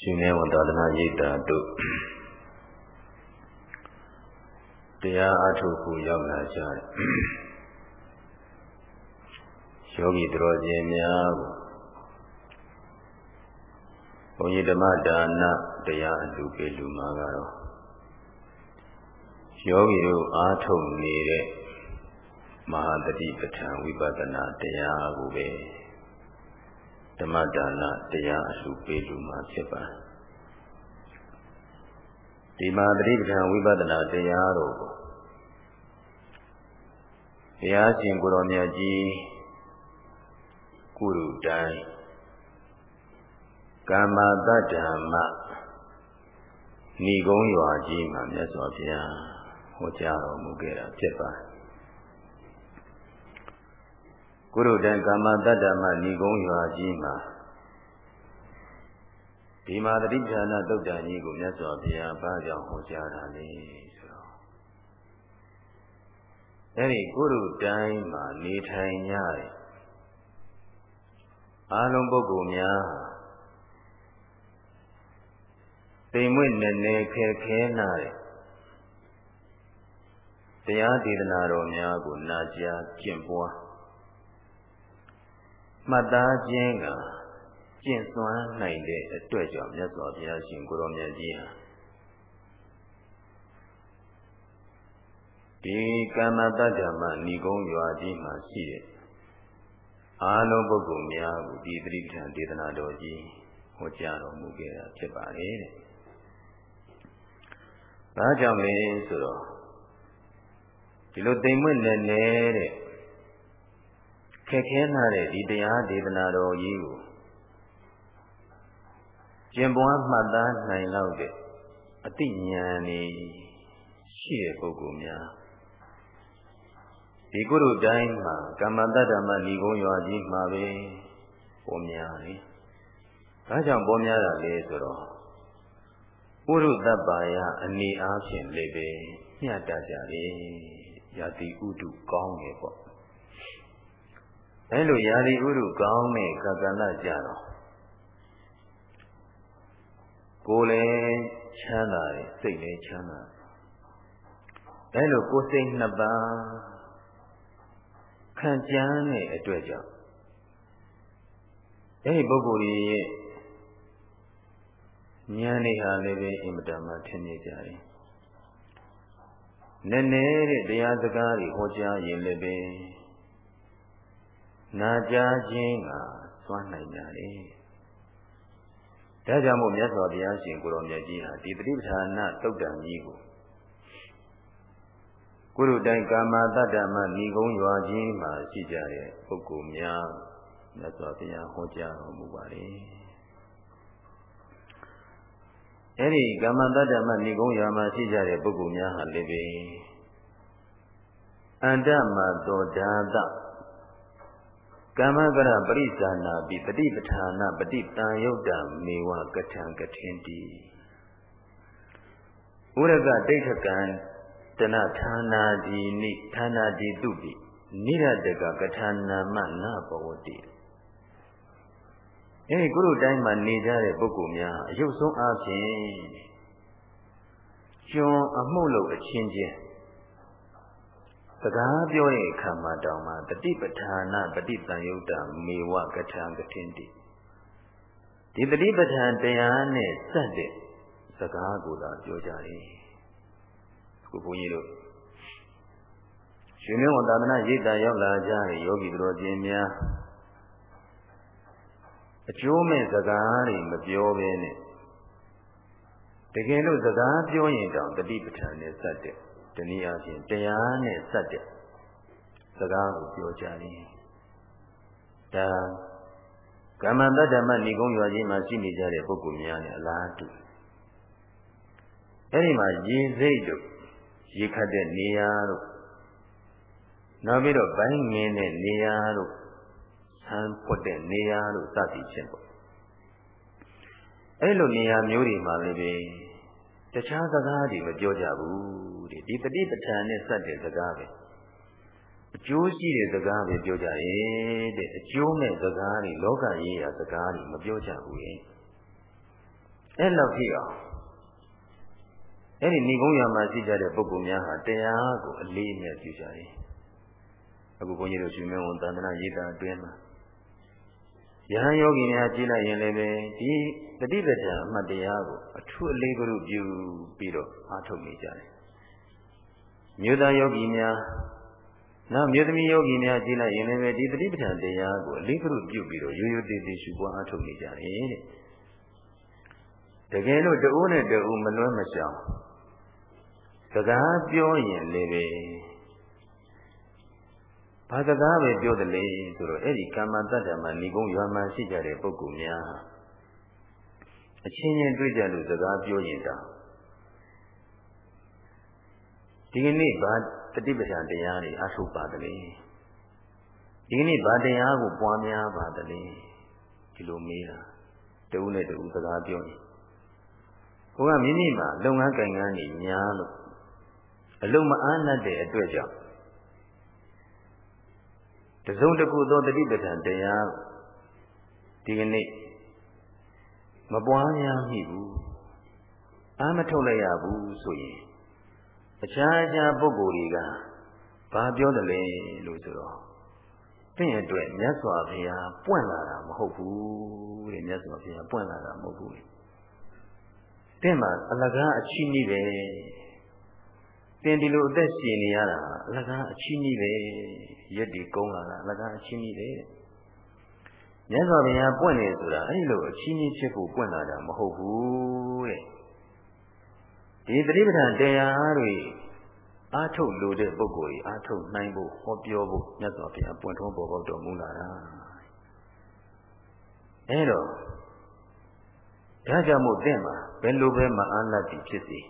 ရှင်နေဝတ္တနာရိတ်တာတို့တရားအထုတ်ကိုရောက်လာကြတယ်ယောဂီတော်ချင်းများကိုဘုန်းကြီးဓမ္မဒါနတရားအလူပေးလူမှာကတော့ယောဂီတို့အားထုတ်နေတဲ့မဟာတတိပဋ္ဌာန်ဝိပဿနာတရားကိုပဲဓမ္မဒါနတရားအလူပေးလူမှာဖြစ်ပါတယ်ဒီမဟာတတိပဋ္ဌာန်ဝိပဿနာတရားတို့ကိုဘုရားရှင်ကိုယ်တော်မြတ်ကြီးကုရုတိုင်းကာမတ္တဓမ္မဏီကုံးရွာကြီးမှာမြတ်စွာဘုရားဟောကြားတော်မူခဲ့တာဖြစ်ပါတယ်ကုရုတိုင်းကာမတ္တဓမ္မဏီကုံးရွာကြီးမှာဒီမှာတတိပဌာနာသုတ်တန်ကြီးကိုမြတ်စွာဘုရားဘာကြောင့်ဟောကြားတာလဲဆိုတော့အဲဒီကုရုတိုင်းမှာနေထိုင်ကြတဲ့အာလုံးပုဂ္ဂိုလ်များတိမ်မွေ့နေနေခဲခဲနာတဲ့တရားဒေသနာတော်များကိုနာကြားကျင့်ပွားမှတ်သားခြင်းကကျင့်စွမ်းနိုင်တဲ့အတွက်ကြောင့်မြတ်စွာဘုရားရှင်ကိုယ်တော်မြတ်ကြီးဟာဒီကာမတ္တဓမ္မဏီကုံးရွာကြီးမှာရှိတဲ့အာလုံးပုဂ္ဂိုလ်များကိုဒီသတိပဋ္ဌာန်ဒေသနာတော်ကြီးဟောကြားတော်မူခဲ့တာဖြစ်ပါတယ်တဲ့။ဒါကြောင့်လေဆိုတော့ဒီလိုတိမ်မွေ့နေနေတဲ့ခက်ခဲနာတဲ့ဒီတရားဒေသနာတော်ကြီးကိုကျင့်ပွားမှတ်သားနိုင်လောက်တဲ့အသိဉာဏ်นี่ရှိတဲ့ပုဂ္ဂိုလ်များဒီကုရုတိုင်းမှာကာမတ္တဓမ္မဏီကုံးရွာကြီးမှာပဲပေါ်များတယ်။ဒါကြောင့်ပေါ်များတာလေဆိုတော့ပုရုသဗ္ဗာယအနေအားဖြင့်လည်းပဲမျှတကြတယ်။ယာတိဥတုကောင်းတယ်ပေါ့။အဲလိုယာတိဥတုကောင်းတဲ့ခကလကြတော့ကိုယ်လည်းချမ်းသာတယ်စိတ်လည်းချမ်းသာတယ်။အဲလိုကိုယ်စိတ်နှစ်ပါးခံကြမ်းတဲ့အတွက်ကြောင့်အဲဒီပုဂ္ဂိုလ်ရဲ့ဉာဏ်နဲ့ဟာလည်းပဲအင်မတန်မှထင်နေကြတယ်။နည်းနည်းတဲ့တရားစကားတွေဟောကြားရင်လည်းပဲနာကြားခြင်းကစွမ်းနိုင်ကြတယ်။ဒါကြောင့်မို့မြတ်စွာဘုရားရှင်ကိုယ်တော်မြတ်ကြီးဟာဒီပဋိပဌာနာသုတ်တန်ကြီးကိုကုရုတိုင်းကာမတ္တဓမ္မဏီကုံးရွာကြီးမှာရှိကြတဲ့ပုဂ္ဂိုလ်များမြတ်စွာဘုရားဟောကြားတော်မူပါတယ်။အဲဒီကာမတ္တဓမ္မဏီကုံးရွာမှာရှိကြတဲ့ပုဂ္ဂိုလ်များဟာလည်းပဲအန္တမသောဓာတကာမကရပရိစ္ဆာနာပိတတိပဌာနာပฏิတံယုတ်တမေဝကထံကထင်တိဥရကဒိဋ္ဌကံတဏဌာနာဒီနိဌာနာဒီတုပိနိရတကကထာနာမနဘဝတိအဲဒီကုရုတိုင်းမှာနေကြတဲ့ပုဂ္ဂိုလ်များအယုတ်ဆုံးအားဖြင့်ကျွန်အမှုလို့အချင်းချင်းစကားပြောတဲ့အခါမှာတောင်မှတတိပဌာနာပฏิတံယုတ်တမေဝကထံကထင်တိဒီတတိပဌာန်တရားနဲ့စက်တဲ့စကားကိုသာပြောကြတယ်ခုဘုန်းကြီးတို့ရှင်မင်းဝန်သာသနာရိပ်သာရောက်လာကြတဲ့ယောဂီတော်ချင်းများအကျိုးမဲ့စကားတွေမပြောဘဲနဲ့တကယ်လို့စကားပြောရင်တောင်တတိပဌာန်နဲ့စက်တဲ့တနည်းအားဖြင့်တရားနဲ့စက်တဲ့စကားကိုပြောကြတယ်ဒါကာမတ္တဓမ္မဏီကုံးရွာကြီးမှာရှိနေကြတဲ့ပုဂ္ဂိုလ်များနဲ့အလားတူအဲဒီမှာရေစိတ်တို့ရေခတ်တဲ့နေရာတို့နောက်ပြီးတော့ဘိုင်းငင်းတဲ့နေရာတို့ဆန်းဖွတ်တဲ့နေရာတို့စသည်ဖြင့်ပေါ့အဲ့လိုနေရာမျိုးတွေမှာလည်းပဲတခြားစကားတွေမပြောကြဘူးတဲ့ဒီတတိပဋ္ဌာန်နဲ့စက်တဲ့စကားပဲအကျိုးရှိတဲ့စကားပဲပြောကြရဲ့တဲ့အကျိုးမဲ့စကားတွေလောကရေးရာစကားတွေမပြောကြဘူးရဲ့အဲ့လောက်ဖြစ်အောင်အဲ့ဒီဏိကုံးရွာမှာရှိကြတဲ့ပုဂ္ဂိုလ်များဟာတရားကိုအလေးအမြတ်ပြုကြတယ်အခုဘုန်းကြီးတို့ရှင်မင်းဝန်သန္တနာရေးတာအတွင်းမှာယဟန်ယောဂီများကြည့်လိုက်ရင်လည်းပဲဒီတတိပဋ္ဌာန်အမှတ်တရားကိုအထူးအလေးကလေးပြုပြီးတော့အားထုတ်နေကြတယ်မြို့သားယောဂီများနောက်မြို့သမီးယောဂီများကြည့်လိုက်ရင်လည်းပဲဒီတတိပဋ္ဌာန်တရားကိုအလေးကလေးပြုပြီးတော့ရိုးရိုးသေးသေးရှုပွားအားထုတ်နေကြတယ်တဲ့တကယ်လို့တဦးနဲ့တဦးမလွဲမရှောင်စကားပြောရင်လည်းပဲဘာစကားပဲပြောတယ်လေဆိုတော့အဲ့ဒီကာမတတ္တမှာဏိကုံးရွာမှာရှိကြတဲ့ပုဂ္ဂိုလ်များအချင်းချင်းတွေ့ကြလို့စကားပြောရင်တောင်ဒီကနေ့ဘာတတိပဋ္ဌာန်တရားတွေအထုတ်ပါတယ်လေဒီကနေ့ဘာတရားကိုပွားများပါတယ်လေဒီလိုမေးတာတဦးနဲ့တဦးစကားပြောရင်ဘုရားမိမိမှာလုပ်ငန်းကိုင်ငန်းကြီးများလို့အလုံးမအားနဲ့တဲ့အတွက်ကြောင့်တစုံတစ်ခုသောတတိပဋ္ဌာန်တရားဒီကနေ့မပွားများမိဘူးအားမထုတ်လိုက်ရဘူးဆိုရင်အခြားအခြားပုဂ္ဂိုလ်တွေကဘာပြောတယ်လဲလို့ဆိုတော့တင့်အတွက်မြတ်စွာဘုရားပွင့်လာတာမဟုတ်ဘူးတဲ့မြတ်စွာဘုရားပွင့်လာတာမဟုတ်ဘူးတင့်မှာအလကားအချီးနှီးပဲတင်ဒီလိုအသက်ရှင်နေရတာအလကားအချီးနှီးပဲရက်ဒီကုန်းလာတာအလကားအချီးနှီးပဲမြတ်စွာဘုရားပွင့်နေဆိုတာအဲ့ဒီလိုအချီးနှီးဖြစ်ဖို့ပွင့်လာတာမဟုတ်ဘူးတဲ့ဒီသတိပဋ္ဌာန်တရားတွေအားထုတ်လို့တဲ့ပုဂ္ဂိုလ်ကြီးအားထုတ်နိုင်ဖို့ဟောပြောဖို့မြတ်စွာဘုရားပွင့်ထွန်းပေါ်ပေါက်တော်မူလာတာအဲ့တော့ဒါကြောင့်မို့တဲ့မှာဘယ်လိုပဲမအားလတ်ပြီးဖြစ်စေ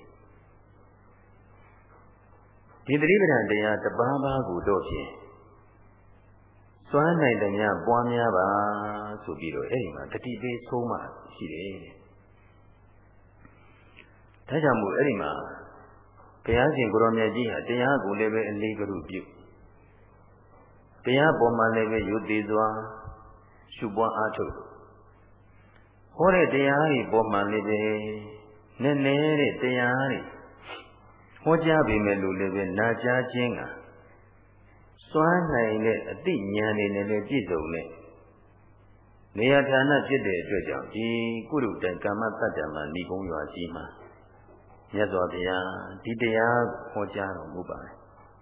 ဒီသတိပဋ္ဌာန်တရားတပါးပါးကိုတော့ဖြင့်စွမ်းနိုင်တဲ့များပွားများပါဆိုပြီးတော့အဲ့ဒီမှာတတိပေးဆုံးမှရှိတယ်ဒါကြောင့်မို့အဲ့ဒီမှာဘုရားရှင်ကိုရောမြတ်ကြီးဟာတရားကိုလည်းပဲအလေးကရုပြုတရားပေါ်မှာလည်းပဲယုသေးစွာရှုပွားအားထုတ်ဟောတဲ့တရားတွေပေါ်မှာလည်းပဲနည်းနည်းတဲ့တရားတွေဟောကြားပေမဲ့လို့လည်းပဲနာကြားခြင်းကစွမ်းနိုင်တဲ့အသိဉာဏ်တွေနဲ့လည်းပြည့်စုံတဲ့နေရာဌာနဖြစ်တဲ့အတွက်ကြောင့်ဒီကုရုတိုင်ကာမတတ္တမှာဏိကုံးရွာကြီးမှာမြတ်စွာဘုရားဒီတရားဟောကြားတော်မူပါတယ်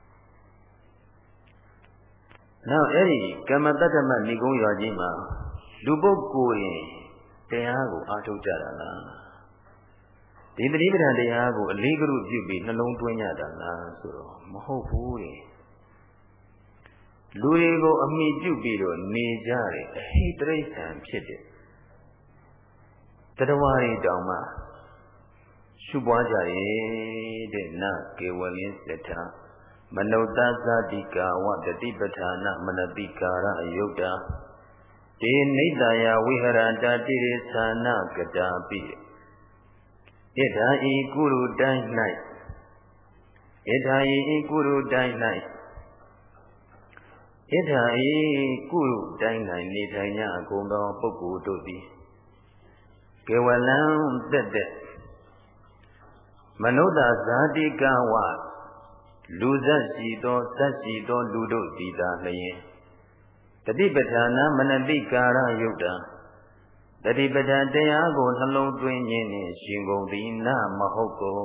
။နောက်အဲ့ဒီကာမတတ္တမဏိကုံးရွာကြီးမှာလူပုဂ္ဂိုလ်ရင်တရားကိုအားထုတ်ကြတာလား။ဒီသတိပဋ္ဌာန်တရားကိုအလေးကရုပြုပြီးနှလုံးသွင်းကြတာလားဆိုတော့မဟုတ်ဘူးလေ။လူတွေကိုအမိပြုပြီးတော့နေကြတယ်အဟိတရိစ္ဆာန်ဖြစ်တဲ့တရားဝါရီတောင်မှရှုပွားကြရဲ့တဲ့နကေဝလင်းစထမနုဿသတိကာဝတတိပဋ္ဌာနမနတိကာရအယုတ်တာဒေနိတယဝိဟရန္တာတိရိသနာကတာပိဣဒာဤကုရုတိုင်း၌ဣဒာဤကုရုတိုင်း၌ဣဒာဤကုရုတိုင်း၌နေထိုင်ကြအကုန်သောပုဂ္ဂိုလ်တို့သည်ကေဝလံတက်တဲ့မနုဿဇာတိကဝလူဇတ်ရှိသောဇတ်ရှိသောလူတို့သည်သာလျင်တတိပဋ္ဌာနမနတိကာရယုတ်တာတတိပဋ္ဌာန်တရားကိုနှလုံးသွင်းခြင်းနှင့်ရှင်ကုန်သည်နာမဟုတ်ကုန်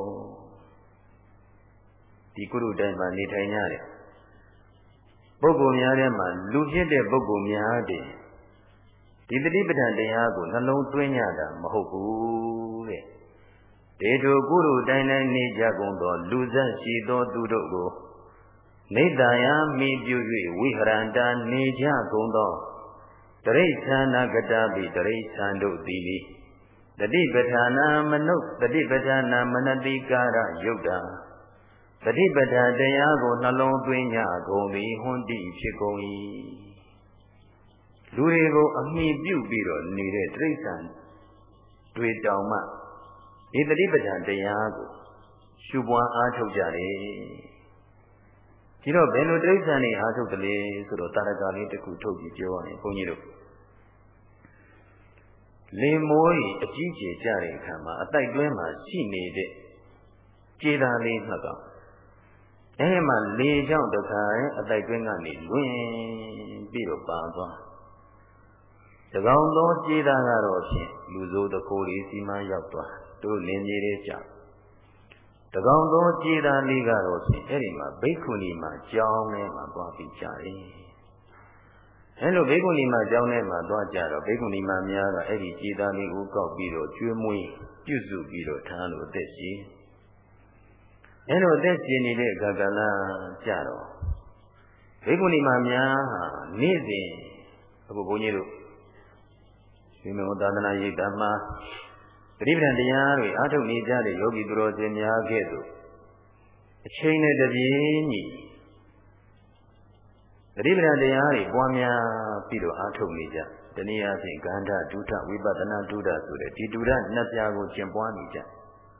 ဒီကုရုတိုင်းမှာနေထိုင်ကြတဲ့ပုဂ္ဂိုလ်များထဲမှာလူဖြစ်တဲ့ပုဂ္ဂိုလ်များတည်းဒီတတိပဋ္ဌာန်တရားကိုနှလုံးသွင်းကြတာမဟုတ်ဘူးတဲ့ဒေတုကုရုတိုင်းတိုင်းနေကြကုန်သောလူဇတ်ရှိသောသူတို့ကိုနိတ္တယမိပြု၍ဝိဟရန္တာနေကြကုန်သောတရိစ္ဆာနာကတာပိတရိစ္ဆာန်တို့သည်တတိပဋ္ဌာနာမနုတတိပဋ္ဌာနာမနတိကာရယုတ်တာတတိပဋ္ဌာန်တရားကိုနှလုံးသွင်းကြကုန်သည်ဟွန်းတိဖြစ်ကုန်၏လူတွေကိုအမိပြုပြီးတော့နေတဲ့တရိစ္ဆာန်တွေတောင်မှဒီတတိပဋ္ဌာန်တရားကိုရှုပွားအားထုတ်ကြတယ်ဒီတော့ဘယ်လိုတိရစ္ဆာန်တွေအားထုတ်တယ်လဲဆိုတော့တာရကလေးတစ်ခုထုတ်ပြီးပြောရရင်ဘုန်းကြီးတို့လေမိုးကြီးအကြီးကျယ်ကြတဲ့အခါမှာအတိုက်တွင်းမှာရှိနေတဲ့ကြေးသားလေးနှစ်ကောင်အဲဒီမှာလေကြောင့်တခါအတိုက်တွင်းကနေလွင်ပြီးတော့ပါသွားတကောင်သောကြေးသားကတော့ဖြင့်လူစိုးတစ်ခိုးလေးစီမံရောက်သွားတို့လင်းကြီးလေးကြောင့်တကောင်သောကြေးသားလေးကတော့ဖြင့်အဲဒီမှာဘိက္ခုနီမှာကြောင်းထဲမှာသွားပြီးကြတယ်အဲလိုဘိက္ခုနီမှာကြောင်းထဲမှာသွားကြတော့ဘိက္ခုနီမှာများကအဲ့ဒီကြေးသားလေးကိုကောက်ပြီးတော့ကျွေးမွေးပြုစုပြီးတော့ထားလို့အသက်ရှင်အဲလိုအသက်ရှင်နေတဲ့အခါကလည်းကြတော့ဘိက္ခုနီမှာများဟာနေ့စဉ်အခုဘုန်းကြီးတို့ဒီမေသာသနာရိပ်ဓမ္မပရိပဒံတရားတွေအားထုတ်နေကြတဲ့ယောဂီသူတော်စင်များကဲ့သို့အချိန်နဲ့တပြေးညီပရိပဒံတရားတွေပွားများပြီးတော့အားထုတ်နေကြတနည်းအားဖြင့်ကန္ဓဒုထဝိပဿနာဒုထဆိုတဲ့ဒီဒုထနှစ်ပြားကိုကျင့်ပွားနေကြ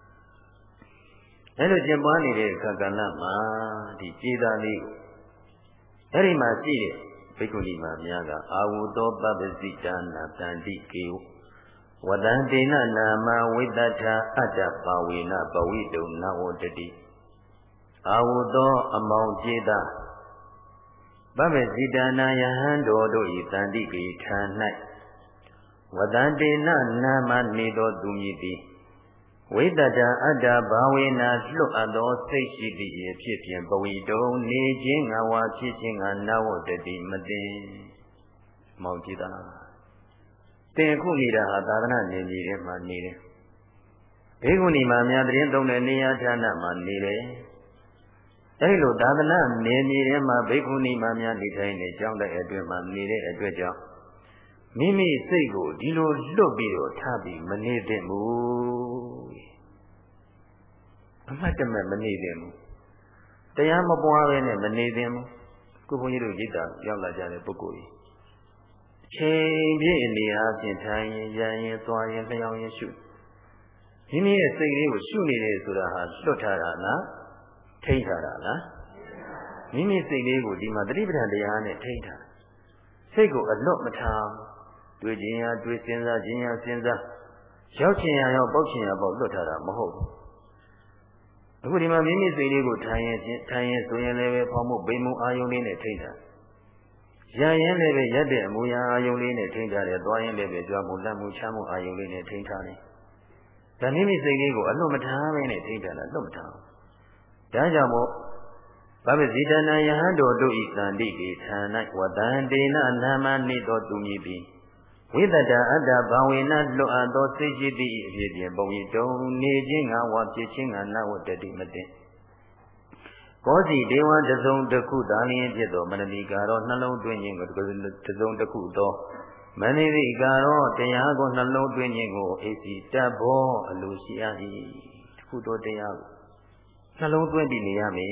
အဲလိုကျင့်ပွားနေတဲ့အခါကဏ္ဍမှာဒီကြေးသားလေးကိုအဲ့ဒီမှာရှိတဲ့ဘိက္ခုနီမှာများကအာဝုသောပပ္ပစိတာနာတန္တိကေဝတံတေနနာမဝိတ္တထာအတ္တပါဝေနပဝိတုံနဝတတိအာဝုသောအမောင်ကြေးသားပပ္ပစိတာနာယဟန်တော်တို့၏တန္တိကေထာ၌ဝတံတေနနာမနေသောသူမည်သည်ဝိတ္တထာအတ္တဘာဝေနာလွတ်အပ်သောစိတ်ရှိသည့်အဖြစ်ဖြင့်ပဝိတုံနေခြင်းငါဝါဖြစ်ခြင်းငါနာဝတ္တိမသိမောင်ကြည်သာတင်ခုနေတာဟာသာသနာနေကြီးထဲမှာနေတယ်ဘေကုဏီမှာများတရင်သုံးတဲ့နေရာဌာနမှာနေတယ်အဲဒီလိုသာသနာနေကြီးထဲမှာဘေကုဏီမှာများနေထိုင်နေကြောင်းတဲ့အတွင်းမှာနေတဲ့အတွက်ကြောင့်မိမိစိတ်ကိုဒီလိုလွတ်ပြီးတော့ထားပြီးမနေသင့်ဘူးအမှတ်တမဲ့မနေသင့်ဘူးတရားမပွားဘဲနဲ့မနေသင့်ဘူးခုဘုန်းကြီးတို့ရိတ်တာရောက်လာကြတဲ့ပုဂ္ဂိုလ်ကြီးအချိန်ပြည့်အနေအားဖြင့်ထိုင်ရင်ရရင်သွားရင်လျှောင်းရင်ရှုမိမိရဲ့စိတ်လေးကိုရှုနေတယ်ဆိုတာဟာလွတ်ထားတာလားထိန်းထားတာလားမိမိစိတ်လေးကိုဒီမှာတတိပဌာန်တရားနဲ့ထိန်းထားစိတ်ကိုအလွတ်မထားတွေ့ခြင်းရာတွေ့စဉ်းစားခြင်းရာစဉ်းစားရောက်ခြင်းရာရောက်ပေါက်ခြင်းရာပေါက်လွတ်ထားတာမဟုတ်ဘူးအခုဒီမှာမိမိစိတ်လေးကိုထိုင်ရင်ဆိုရင်လည်းပဲဖောင်းမှုပိန်မှုအာယုံလေးနဲ့ထိန်းထားရရင်လည်းပဲရက်တဲ့အမူအရာအာယုံလေးနဲ့ထိန်းထားတယ်သွားရင်လည်းပဲကြွားမှုလတ်မှုချမ်းမှုအာယုံလေးနဲ့ထိန်းထားတယ်ဒါမိမိစိတ်လေးကိုအလွတ်မထားဘဲနဲ့ထိန်းထားတာလွတ်မထားဘူးဒါကြောင့်မို့ဗဗ္ဗဇိတနာယဟန်တော်တို့ဤသန္တိကေဌာ၌ဝတံတေနနာမနိသောသူမည်သည်ဝိတ္တအတ္တဘာဝေနလွတ်အပ်သောစိတ်ရှိသည့်အဖြစ်ဖြင့်ပုံရိတုံနေခြင်းငါဝါဖြစ်ခြင်းငါနဝတ္တိမတင်ကောစီဒေဝတစုံတစ်ခုသာလျင်ဖြစ်သောမနတိကာရောနှလုံးသွင်းခြင်းကိုတစုံတစ်ခုသောမနိတိကာရောတရားကိုနှလုံးသွင်းခြင်းကိုအိစီတတ်ဘောအလိုရှိအပ်၏တစ်ခုသောတရားကိုနှလုံးသွင်းပြီးနေရမယ်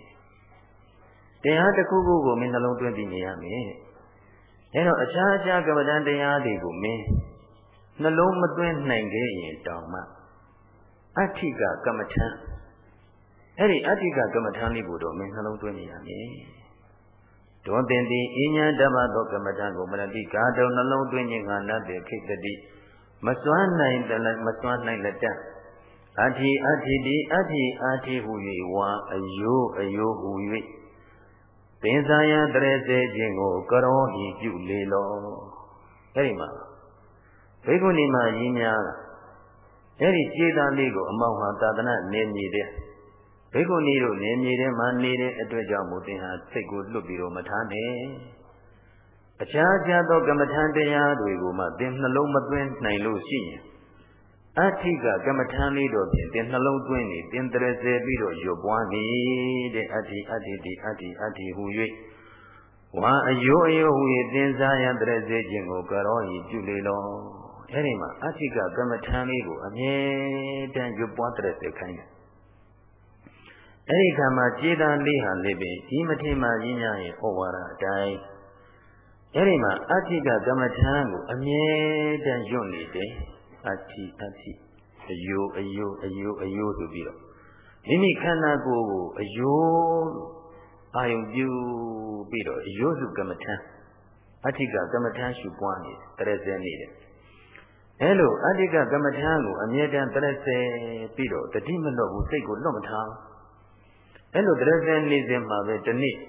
တရားတစ်ခုခုကိုမင်းနှလုံးသွင်းပြီးနေရမယ်အဲတော့အခြားကမ္မဋ္ဌာန်းတရားတွေကိုမင်းနှလုံးမသွင်းနိုင်ခဲ့ရင်တောင်မှအဋ္ဌိကကမ္မဋ္ဌာန်းအဲ့ဒီအဋ္ဌိကကမ္မဋ္ဌာန်းလေးကိုတော့မင်းနှလုံးသွင်းနေရမယ်ဒေါသင်သည်အညာတပတ်သောကမ္မဋ္ဌာန်းကိုမနတိကာတုံနှလုံးသွင်းခြင်းကနတ်တဲ့ခိတ္တိမစွမ်းနိုင်လက်တအဋ္ဌိဟူ၍ဝါအယိုးဟူ၍သင်္သာယတရေစေခြင်းကိုကရောဟိပြုလေလောအဲ့ဒီမှာဘိက္ခုနီမှာရင်းများအဲ့ဒီခြေသားလေးကိုအမောင်ဟာသာသနာနေမြေတဲ့ဘိက္ခုနီတို့နေမြေထဲမှာနေတဲ့အတွက်ကြောင့်မို့သင်ဟာစိတ်ကိုလွတ်ပြီးတော့မထားနဲ့အခြားသောကမ္မထံတရားတွေကိုမှသင်နှလုံးမသွင်းနိုင်လို့ရှိရင်အဋ္ဌိကကမ္မထံလေးတော့ဖြင့်သင်နှလုံးသွင်းနေသင်တရစေပြီးတော့ရွတ်ပွားနေတဲ့အဋ္ဌိဟူ၍ဝါအယိုးဟူ၍သင်္ဇာယတရစေခြင်းကိုကရောဤပြုလေလောအဲ့ဒီမှာအဋ္ဌိကကမ္မထံလေးကိုအမြဲတမ်းရွတ်ပွားတရစေခိုင်းတယ်အဲ့ဒီခါမှာကျေသာလေးဟာလည်းပဲဒီမထေမာကြီးများရဲ့ဩဝါဒအတိုင်းအဲ့ဒီမှာအဋ္ဌိကကမ္မထံကိုအမြဲတမ်းရွတ်နေတယ်အဋ္ဌိအယိုးဆိုပြီးတော့မိမိခန္ဓာကိုယ်ကိုအယိုးအာယုံပြုပြီးတော့အယိုးစုကမ္မထံအဋ္ဌိကကမ္မထံရှုပွားနေတရဇေနေတယ်အဲလိုအတ္တိကကမ္မထာကိုအမြဲတမ်းတရစေပြီးတော့တတိမလွတ်ဘူးစိတ်ကိုလွတ်မထားအဲလိုတရစေနေစဉ်မှာပဲတနေ့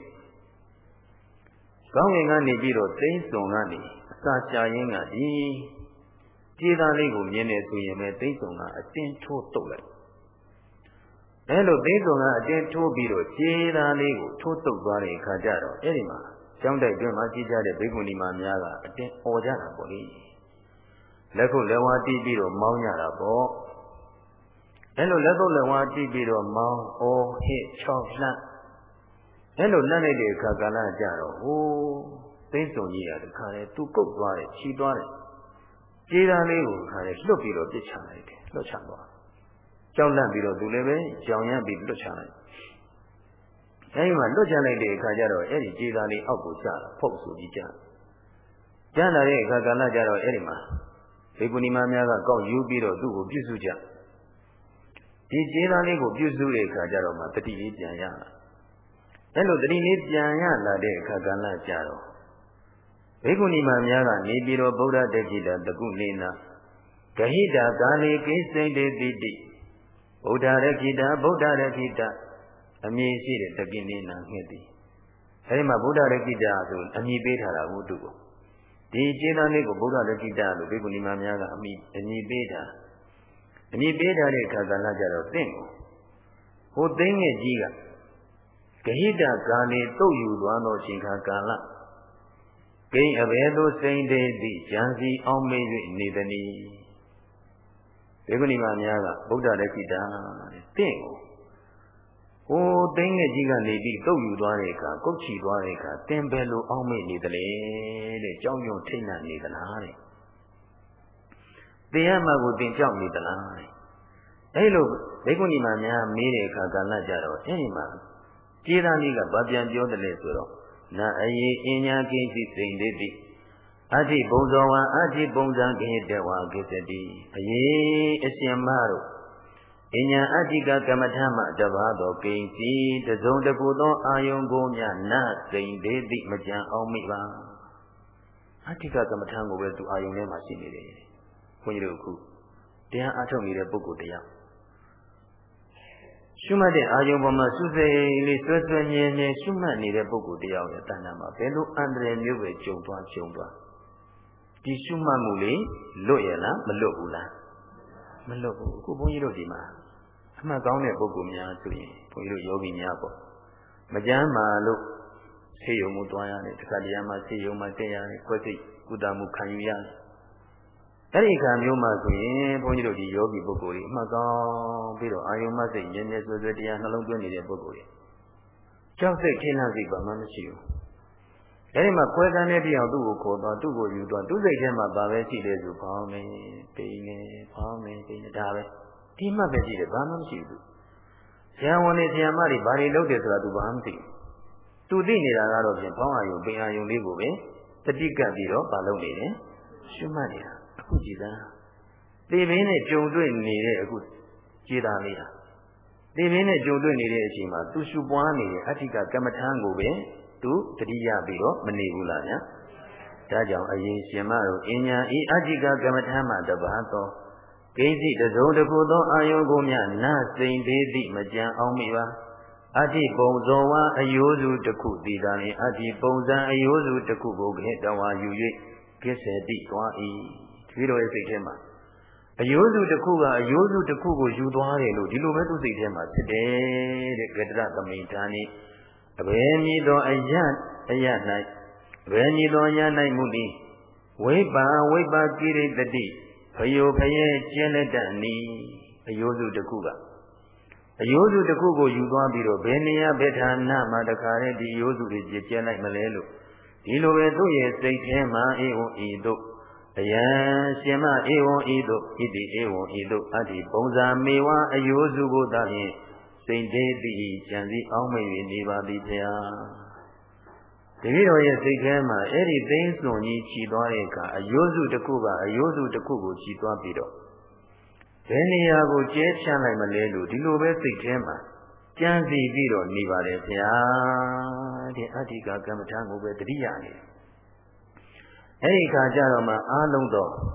ကောင်းငင်ကနေပြီးတော့သိန်းစုံကနေအစာရှာရင်းကဒီကြေးသားလေးကိုမြင်နေဆိုရင်ပဲသိန်းစုံကအတင်းထိုးတုတ်လိုက်အဲလိုသိန်းစုံကအတင်းထိုးပြီးတော့ကြေးသားလေးကိုထိုးတုတ်သွားတဲ့အခါကျတော့အဲ့ဒီမှာကျောင်းတိုက်တွင်မှာရှိကြတဲ့ဘိက္ခုနီမများကအတင်းអော်ကြတာပေါ့လေလက်ခုပ်လက်ဝါးတီးပြီးတော့မောင်းကြတာပေါ့အဲလိုလက်ခုပ်လက်ဝါးတီးပြီးတော့မောင်းအော်ဟစ်ချောက်လှမ်းအဲလိုလှမ်းလိုက်တဲ့အခါကာလကြတော့ဟိုးသိန်းစုံကြီးကတခါလေသူကုတ်သွားတယ်ခြီသွားတယ်ကြေးသားလေးကိုခါလေလွတ်ပြီးတော့ပြစ်ချလိုက်တယ်လွတ်ချသွားကြောက်လန့်ပြီးတော့သူလည်းပဲကြောင်ရမ်းပြီးလွတ်ချလိုက်အဲဒီမှာလွတ်ချလိုက်တဲ့အခါကျတော့အဲ့ဒီကြေးသားလေးအောက်ကိုကျတာဖုတ်ဆိုပြီးကျလာတဲ့အခါကာလကြတော့အဲ့ဒီမှာဘေကုဏီမများကကောက်ယူပြီးတော့သူ့ကိုပြုစုကြဒီကြေးသားလေးကိုပြုစုတဲ့အခါကျတော့မှတတိလေးပြန်ရလာအဲ့လိုတတိလေးပြန်ရလာတဲ့အခါကာလကြတော့ဘေကုဏီမများကနေပြီးတော့ဗုဒ္ဓတက္ကိတတကုနေနာဂဟိတာကာလေကိစိန်တေတိတိဗုဒ္ဓရခိတာဗုဒ္ဓရခိတာအမည်ရှိတဲ့တက္ကိနေနာငှက်သည်အဲဒီမှာဗုဒ္ဓရခိတာဆိုအမည်ပေးထားတာဝတ္ထုကိုဒီကျေနာလေးကိုဗုဒ္ဓရခိတာလို့ဘေကုဏီမများကအမည်ပေးတာအမည်ပေးထားတဲ့အခါကလည်းကြတော့တင့်ကိုဟိုသိငယ်ကြီးကဂဟိတကာလေတုတ်ယူသွားသောချိန်ခါကာလကိန်းအဘယ်သို့စိမ့်တဲ့သည့်ဉာဏ်စီအောင်မေ့၍နေသည်။ဘေကုဏီမများကဗုဒ္ဓရခိတာတင့်ကိုဟိုသိငယ်ကြီးကနေပြီးတုတ်ယူသွားတဲ့အခါကုတ်ချီသွားတဲ့အခါတင်ပဲလို့အောင်မေ့နေတယ်လေတဲ့ကြောင်းရုံထိတ်လန့်နေသလားတဲ့တရားမှကိုတင်ကြောက်နေသလားတဲ့အဲလိုဘေကုဏီမများမေးတဲ့အခါကာလကြတော့အဲဒီမှာကျေးသားလေးကဘာပြန်ပြောတယ်လဲဆိုတော့နာအေအညာကိစီစိန်တေတိအဋ္ဌိဘုံဇောဝံအဋ္ဌိပုံဇံကိတဝါကိစ္စတိအေအရှင်မတို့အညာအဋ္ဌိကကမ္မထမတပါသောကိဉ္စီတစုံတကူသောအာယုံကိုမြနစိန်တေတိမကြံအောင်မိပါအဋ္ဌိကကမ္မထကိုပဲသူအာယုံထဲမှာရှိနေတယ်ဘုန်းကြီးတို့အခုတရားအထုတ်နေတဲ့ပုဂ္ဂိုလ်တရားရှုမှတ်တဲ့အာယုံပေါ်မှာစုစိမ်လေးဆွဲဆွဲမြဲမြဲရှုမှတ်နေတဲ့ပုဂ္ဂိုလ်တရားရဲ့တဏ္ဍာမှာဘယ်လိုအန္တရာယ်မျိုးပဲကြုံသွားဒီရှုမှတ်မှုလေးလွတ်ရလားမလွတ်ဘူးလားမလွတ်ဘူးအခုဘုန်းကြီးတို့ဒီမှာအမှတ်ကောင်းတဲ့ပုဂ္ဂိုလ်များဆိုရင်ဘုန်းကြီးတို့ယောဂီများပေါ့မကြမ်းမာလို့ဆေးရုံကိုတွားရတယ်တခါတရံမှာဆေးရုံမှာတက်ရတယ်ခွဲစိတ်ကုသမှုခံယူရတယ်အဲ့ဒီအခါမျိုးမှာဆိုရင်ဘုန်းကြီးတို့ဒီယောဂီပုဂ္ဂိုလ်တွေအမှတ်ကောင်းပြီးတော့အာယုံမစိတ်မြဲမြဲဆွဲဆွဲတရားနှလုံးသွင်းနေတဲ့ပုဂ္ဂိုလ်တွေကြောက်စိတ်ထိနှံစိတ်ဘာမှမရှိဘူးအဲ့ဒီမှာခွဲကန်းတဲ့တရားသူ့ကိုခေါ်သွားသူ့ကိုယူသွားသူ့စိတ်ထဲမှာဘာပဲရှိလဲဆိုဖောင်းနေပိန်နေဖောင်းနေပိန်နေဒါပဲဒီမှပဲရှိတယ်ဘာမှမရှိဘူးဆရာဝန်တွေဆရာမတွေဘာတွေလုပ်တယ်ဆိုတာသူဘာမှမသိဘူးသူသိနေတာကတော့ဖြင့်ဖောင်းအာယုံပိန်အာယုံလေးကိုပဲတတိကပ်ပြီးတော့ဘာလုပ်နေလဲရှုမှတ်နေတာအခုကြည်သားသေပင်းနဲ့ကြုံတွေ့နေတဲ့အခုကြည်သားလေးဟာသေပင်းနဲ့ကြုံတွေ့နေတဲ့အချိန်မှာသူရှုပွားနေတဲ့အဋ္ဌိကကမ္မထံကိုပဲသူတတိယပြီးတော့မနေဘူးလားဗျာဒါကြောင့်အရင်ရှင်မတို့အညာဤအဋ္ဌိကကမ္မထံမှာတပါသောကိဉ္စီတစုံတခုသောအာယုံကိုမြနစိန်သေးသည့်မကြံအောင်မိပါအဋ္ဌိပုံဇောဝါအယိုးစုတစ်ခုတည်တာလင်အဋ္ဌိပုံစံအယိုးစုတစ်ခုကိုခေတဝါယူ၍ကိစ္ဆေတိသွား၏ဒီလိုရဲ့စိတ်ထဲမှာအယိုးစုတစ်ခုကအယိုးစုတစ်ခုကိုယူသွားတယ်လို့ဒီလိုပဲသူစိတ်ထဲမှာဖြစ်တယ်တဲ့ကတ္တရသမိန်ဌာနိအဘယ်မည်သောအယ၌အဘယ်မည်သောအယ၌မူသည်ဝိပါကိရိတတိဖယိုဖယဲကျဲလက်တနီအယိုးစုတစ်ခုကအယိုးစုတစ်ခုကိုယူသွားပြီးတော့ဘယ်နေရာဘယ်ဌာနမှာတခါတည်းဒီအယိုးစုတွေကျဲလိုက်မလဲလို့ဒီလိုပဲသူ့ရဲ့စိတ်ထဲမှာအေဝံဤတို့အယံရှင်မဧဝံဤသို့ဣတိဧဝံဤသို့အတ္တိပုံဇာမေဝအယိုးစုကိုသာဖြင့်စိတ်သေးသည်ကြံစည်အောင်မေ၍နေပါသည်ဖျားတပည့်တော်ရဲ့စိတ်ထဲမှာအဲ့ဒီသိန်းစွန်ကြီးခြီသွားတဲ့အခါအယိုးစုတစ်ခုကအယိုးစုတစ်ခုကိုခြီသွားပြီးတော့ဘယ်နေရာကိုကျဲချမ်းလိုက်မလဲလို့ဒီလိုပဲစိတ်ထဲမှာကြံစည်ပြီးတော့နေပါတယ်ဖျားတဲ့အဋ္ဌိကကမ္မထာကိုပဲတတိယနေအဲ့ဒီခါကျတော့မှအားလုံးသောဘ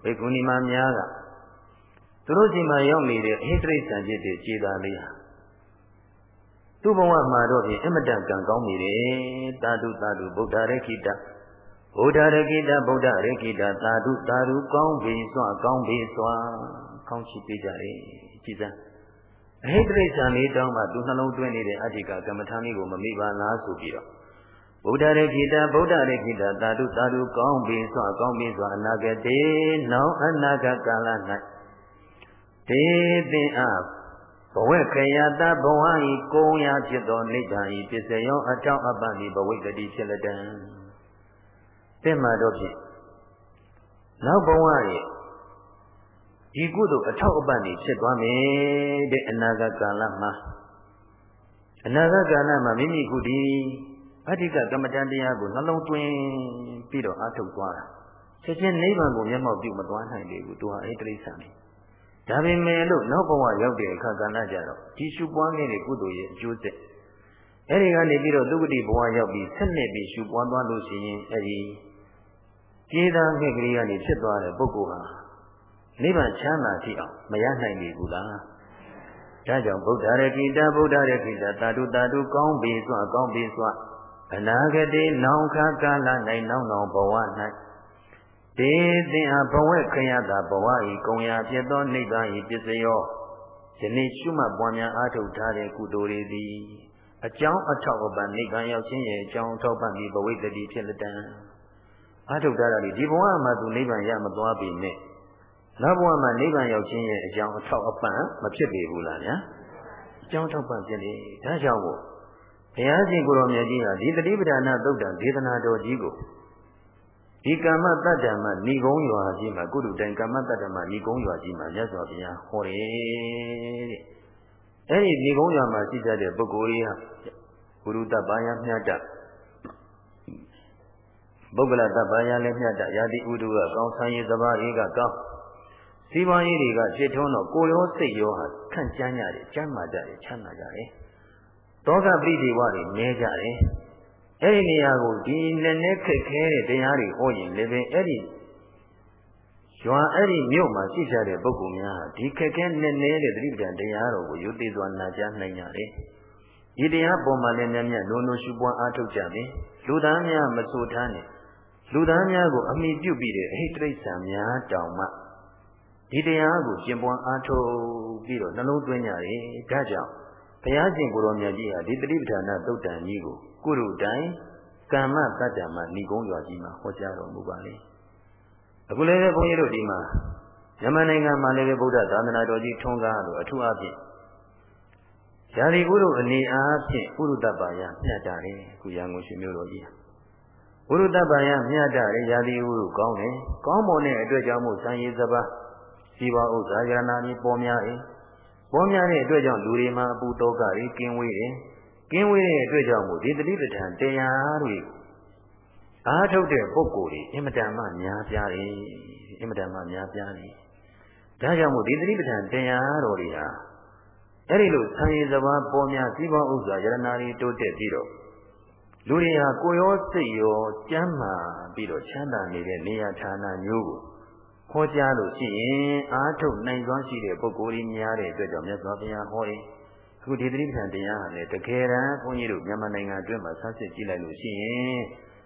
ဘေကုဏီမများကသူတို့စီမှာရောက်နေတဲ့အဟိတရိစ္ဆန်ဖြစ်တဲ့ခြေသာလေးဟာသူ့ဘဝမှာတော့ဖြင့်အမတန်ကံကောင်းနေတယ်သာဓုသာဓုဗုဒ္ဓရေခိတဗုဒ္ဓရေခိတဗုဒ္ဓရေခိတသာဓုသာဓုကောင်းပြီစွာကောင်းပြီစွာကောင်းချီးပေးကြတယ်ကြည်စမ်းအဟိတရိစ္ဆန်လေးတောင်းမှသူနှလုံးသွင်းနေတဲ့အဋ္ဌိကကမ္မထာလေးကိုမမေ့ပါလားဆိုပြီးတော့ဗုဒ္ဓရေခိတဗုဒ္ဓရေခိတသာဓုသာဓုကောင်းပြီစွာကောင်းပြီစွာအနာဂတေနောအနာဂတ်ကာလ၌တေသင်အားဘဝခယတဘဝဤကုံရာဖြစ်သောနိဗ္ဗာန်ဤပစ္စယောအထောက်အပံ့ဤဘဝိတ္တိဖြစ်လက်တံသင်မှာတော့ဖြင့်နောက်ဘဝရဲ့ဒီကုသိုလ်အထောက်အပံ့ဤဖြစ်သွားမယ်တဲ့အနာဂတ်ကာလမှာမိမိခုဒီအဋ္ဌိကကမ္မဋ္ဌာန်းတရားကိုနှလုံးသွင်းပြီးတော့အားထုတ်သွားတာချက်ချင်းနိဗ္ဗာန်ကိုမျက်မှောက်ပြုမသွားနိုင်လေဘူးသူဟာအဲ့တိရစ္ဆာန်ဒါပေမဲ့လို့နောက်ဘဝရောက်တဲ့အခါကဏ္ဍကြတော့ဒီရှုပွားနေတဲ့ကုသိုလ်ရဲ့အကျိုးဆက်အဲ့ဒီကနေပြီးတော့သုဂတိဘဝရောက်ပြီးဆက်လက်ပြီးရှုပွားသွားလို့ရှိရင်အဲ့ဒီကျေးသာငှက်ကလေးကနေဖြစ်သွားတဲ့ပုဂ္ဂိုလ်ဟာနိဗ္ဗာန်ချမ်းသာကြည့်အောင်မရနိုင်ပြီဘူးလားဒါကြောင့်ဗုဒ္ဓရေခိတဗုဒ္ဓရေခိတသာဓုသာဓုကောင်းပြီစွာကောင်းပြီစွာအနာဂတေနောင်ခါကာလ၌နောင်ဘဝ၌တေသင်အားဘဝခယတာဘဝဤကုံရာဖြစ်သောနိဗ္ဗာန်ဤပစ္စယောယနေ့ရှုမှတ်ပွားများအားထုတ်ထားတဲ့ကုသိုလ်တွေသည်အကြောင်းအထောက်အပံ့နိဗ္ဗာန်ရောက်ခြင်းရဲ့အကြောင်းအထောက်ပံ့ပြီးဘဝိတ္တိဖြစ်လက်တံအားထုတ်ထားတာဒီဘဝမှာသူနိဗ္ဗာန်ရမသွားပြီနဲ့နောက်ဘဝမှာနိဗ္ဗာန်ရောက်ခြင်းရဲ့အကြောင်းအထောက်အပံ့မဖြစ်ပေဘူးလားဗျာအကြောင်းထောက်ပံ့ဖြစ်လေဒါကြောင့်မို့ဘုရားရှင်ကိုရောမြတ်ကြီးဟာဒီတတိပဌာနာသုတ်တံဒေသနာတော်ကြီးကိုဒီကမ္မတတ္တမဏိကုံးရွာကြီးမှာကုတုတိုင်ကမ္မတတ္တမဏိကုံးရွာကြီးမှာမြတ်စွာဘုရားဟောတယ်တဲ့အဲဒီဏိကုံးရွာမှာရှိကြတဲ့ပုဂ္ဂိုလ်ကြီးဟာဘုရုတ္တပါယမြတ်တပုဂ္ဂလတ္တပါယလည်းမြတ်တယာတိဥဒုကကောင်းဆံရည်သဘာရေးကကောင်းစီးပွားရေးတွေကဖြစ်ထွန်းတော့ကိုယ်ရောစိတ်ရောဟာခန့်ကျမ်းကြတယ်ကျမ်းမာကြတယ်ချမ်းသာကြတယ်တောကပိဋိဝါတွေနဲကြတယ်အဲ့ဒီနေရာကိုဒီလည်းနဲ့ခက်ခဲတဲ့တရားတွေဟောရင်လည်းပဲအဲ့ဒီရွာအဲ့ဒီမြို့မှာရှိကြတဲ့ပုဂ္ဂိုလ်များဒီခက်ခဲနဲ့တဲ့သတိပဋ္ဌာန်တရားတော်ကိုယုသိစွာနာကြားနိုင်ကြတယ်ဒီတရားပေါ်မှာလည်းများများလုံးလုံးရှုပွားအားထုတ်ကြတယ်လူသားများမဆိုထားနဲ့လူသားများကိုအမိပြုပြီးတဲ့အဟိတရိစ္ဆာန်များတောင်မှဒီတရားကိုကျင့်ပွားအားထုတ်ပြီးတော့နှလုံးသွင်းကြတယ်ဒါကြောင့်ဘုရားရှင်ကိုရောမြတ်ကြီးဟာဒီတတိပဋ္ဌာနာသုတ်တံကြီးကိုကုရုတိုင်ကမ္မတတ္တမဏိကုံးရွာကြီးမှာဟောကြားတော်မူပါလေအခုလည်းပဲဘုန်းကြီးတို့ဒီမှာမြန်မာနိုင်ငံမှာလည်းပဲဗုဒ္ဓသာသနာတော်ကြီးထွန်းကားလို့အထူးအဖြင့်ဇာတိကုရုအနေအားဖြင့်ကုရုတ္တပါယမြတ်တာလေခုရန်ကုန်ရှင်မြို့တော်ကြီးကုရုတ္တပါယမြတ်တာလေဇာတိကုရုကောင်းတယ်ကောင်းမွန်တဲ့အတွက်ကြောင့်မို့ဇံရည်စပါးစီပါဥစ္စာယနာကြီးပေါ်များတယ်ပေါ်များတဲ့အတွက်ကြောင့်လူတွေမှာအပူတောကတွေကင်းဝေးတယ်ကင်းဝေးတဲ့အတွက်ကြောင့်မို့ဒီတတိပဋ္ဌာန်တရားတွေအားထုတ်တဲ့ပုဂ္ဂိုလ်တွေအင်မတန်မှများပြားတယ်အင်မတန်မှများပြားတယ်ဒါကြောင့်မို့ဒီတတိပဋ္ဌာန်တရားတော်တွေဟာအဲ့ဒီလိုဆံရည်စပါးပေါ်များစီးပွားဥစ္စာယရနာတွေတိုးတက်ပြီးတော့လူတွေဟာကိုယ်ရောစိတ်ရောကျမ်းမာပြီးတော့ချမ်းသာနေတဲ့နေရာဌာနမျိုးကိုဟောကြားလို့ရှိရင်အားထုတ်နိုင်စွမ်းရှိတဲ့ပုဂ္ဂိုလ်ကြီးများတဲ့အတွက်ကြောင့်မြတ်စွာဘုရားဟောတယ်အခုဒီတိပ္ပံတရားဟာလည်းတကယ်တမ်းဘုန်းကြီးတို့မြန်မာနိုင်ငံအတွင်းမှာဆန်းစစ်ကြည့်လိုက်လို့ရှိရင်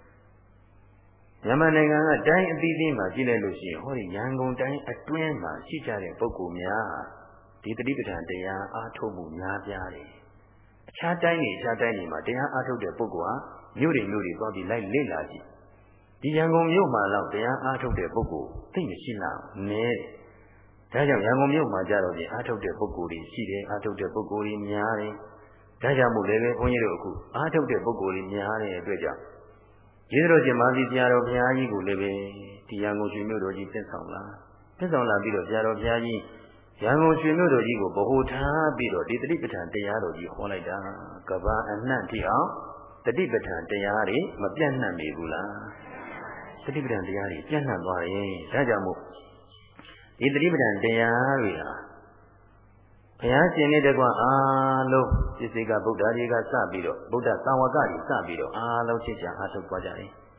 မြန်မာနိုင်ငံကတိုင်းအသီးသီးမှာကြည့်လိုက်လို့ရှိရင်ဟောဒီရန်ကုန်တိုင်းအတွင်းမှာရှိကြတဲ့ပုဂ္ဂိုလ်များဒီတိပ္ပံတရားအားထုတ်မှုများပြားတယ်အခြားတိုင်းတွေမှာတရားအားထုတ်တဲ့ပုဂ္ဂိုလ်ဟာမြို့တွေသွားပြီးလိုက်လေ့လာကြည့်ဒီရန်ကုန်မြို့မှာတော့တရားအားထုတ်တဲ့ပုဂ္ဂိုလ်သိမရှိလားနည်းတယ်ဒါကြောင့်ရန်ကုန်မြို့မှာကြတော့ဒီအားထုတ်တဲ့ပုဂ္ဂိုလ်တွေရှိတယ်အားထုတ်တဲ့ပုဂ္ဂိုလ်တွေများတယ်ဒါကြောင့်မို့လည်းဘုန်းကြီးတို့အခုအားထုတ်တဲ့ပုဂ္ဂိုလ်တွေများတဲ့အတွက်ကြောင့်ကျေးဇူးတော်ရှင်မာသီဆရာတော်ဘုရားကြီးကိုလည်းပဲဒီရန်ကုန်ရွှေမြို့တော်ကြီးပြည့်ဆောင်လာပြီးတော့ဆရာတော်ဘုရားကြီးရန်ကုန်ရွှေမြို့တော်ကြီးကိုဗဟိုထားပြီးတော့ဒီတတိပဋ္ဌာန်တရားတော်ကြီးဟောလိုက်တာကဘာအနှံ့တိအောင်တတိပဋ္ဌာန်တရားတွေမပြတ်နှံ့မိဘူးလားတတိပဋ္ဌာန်တရားတွေပြန့်နှံ့သွားတယ်ဒါကြောင့်မို့ဒီတတိပဋ္ဌာန်တရားတွေဟာဘုရားရှင်နဲ့တကွအားလုံးပြစ္ဆေကဗုဒ္ဓတွေကစပြီးတော့ဗုဒ္ဓသာဝကတွေစပြီးတော့အားလုံးချစ်ချာအားထုတ်သွားကြတယ်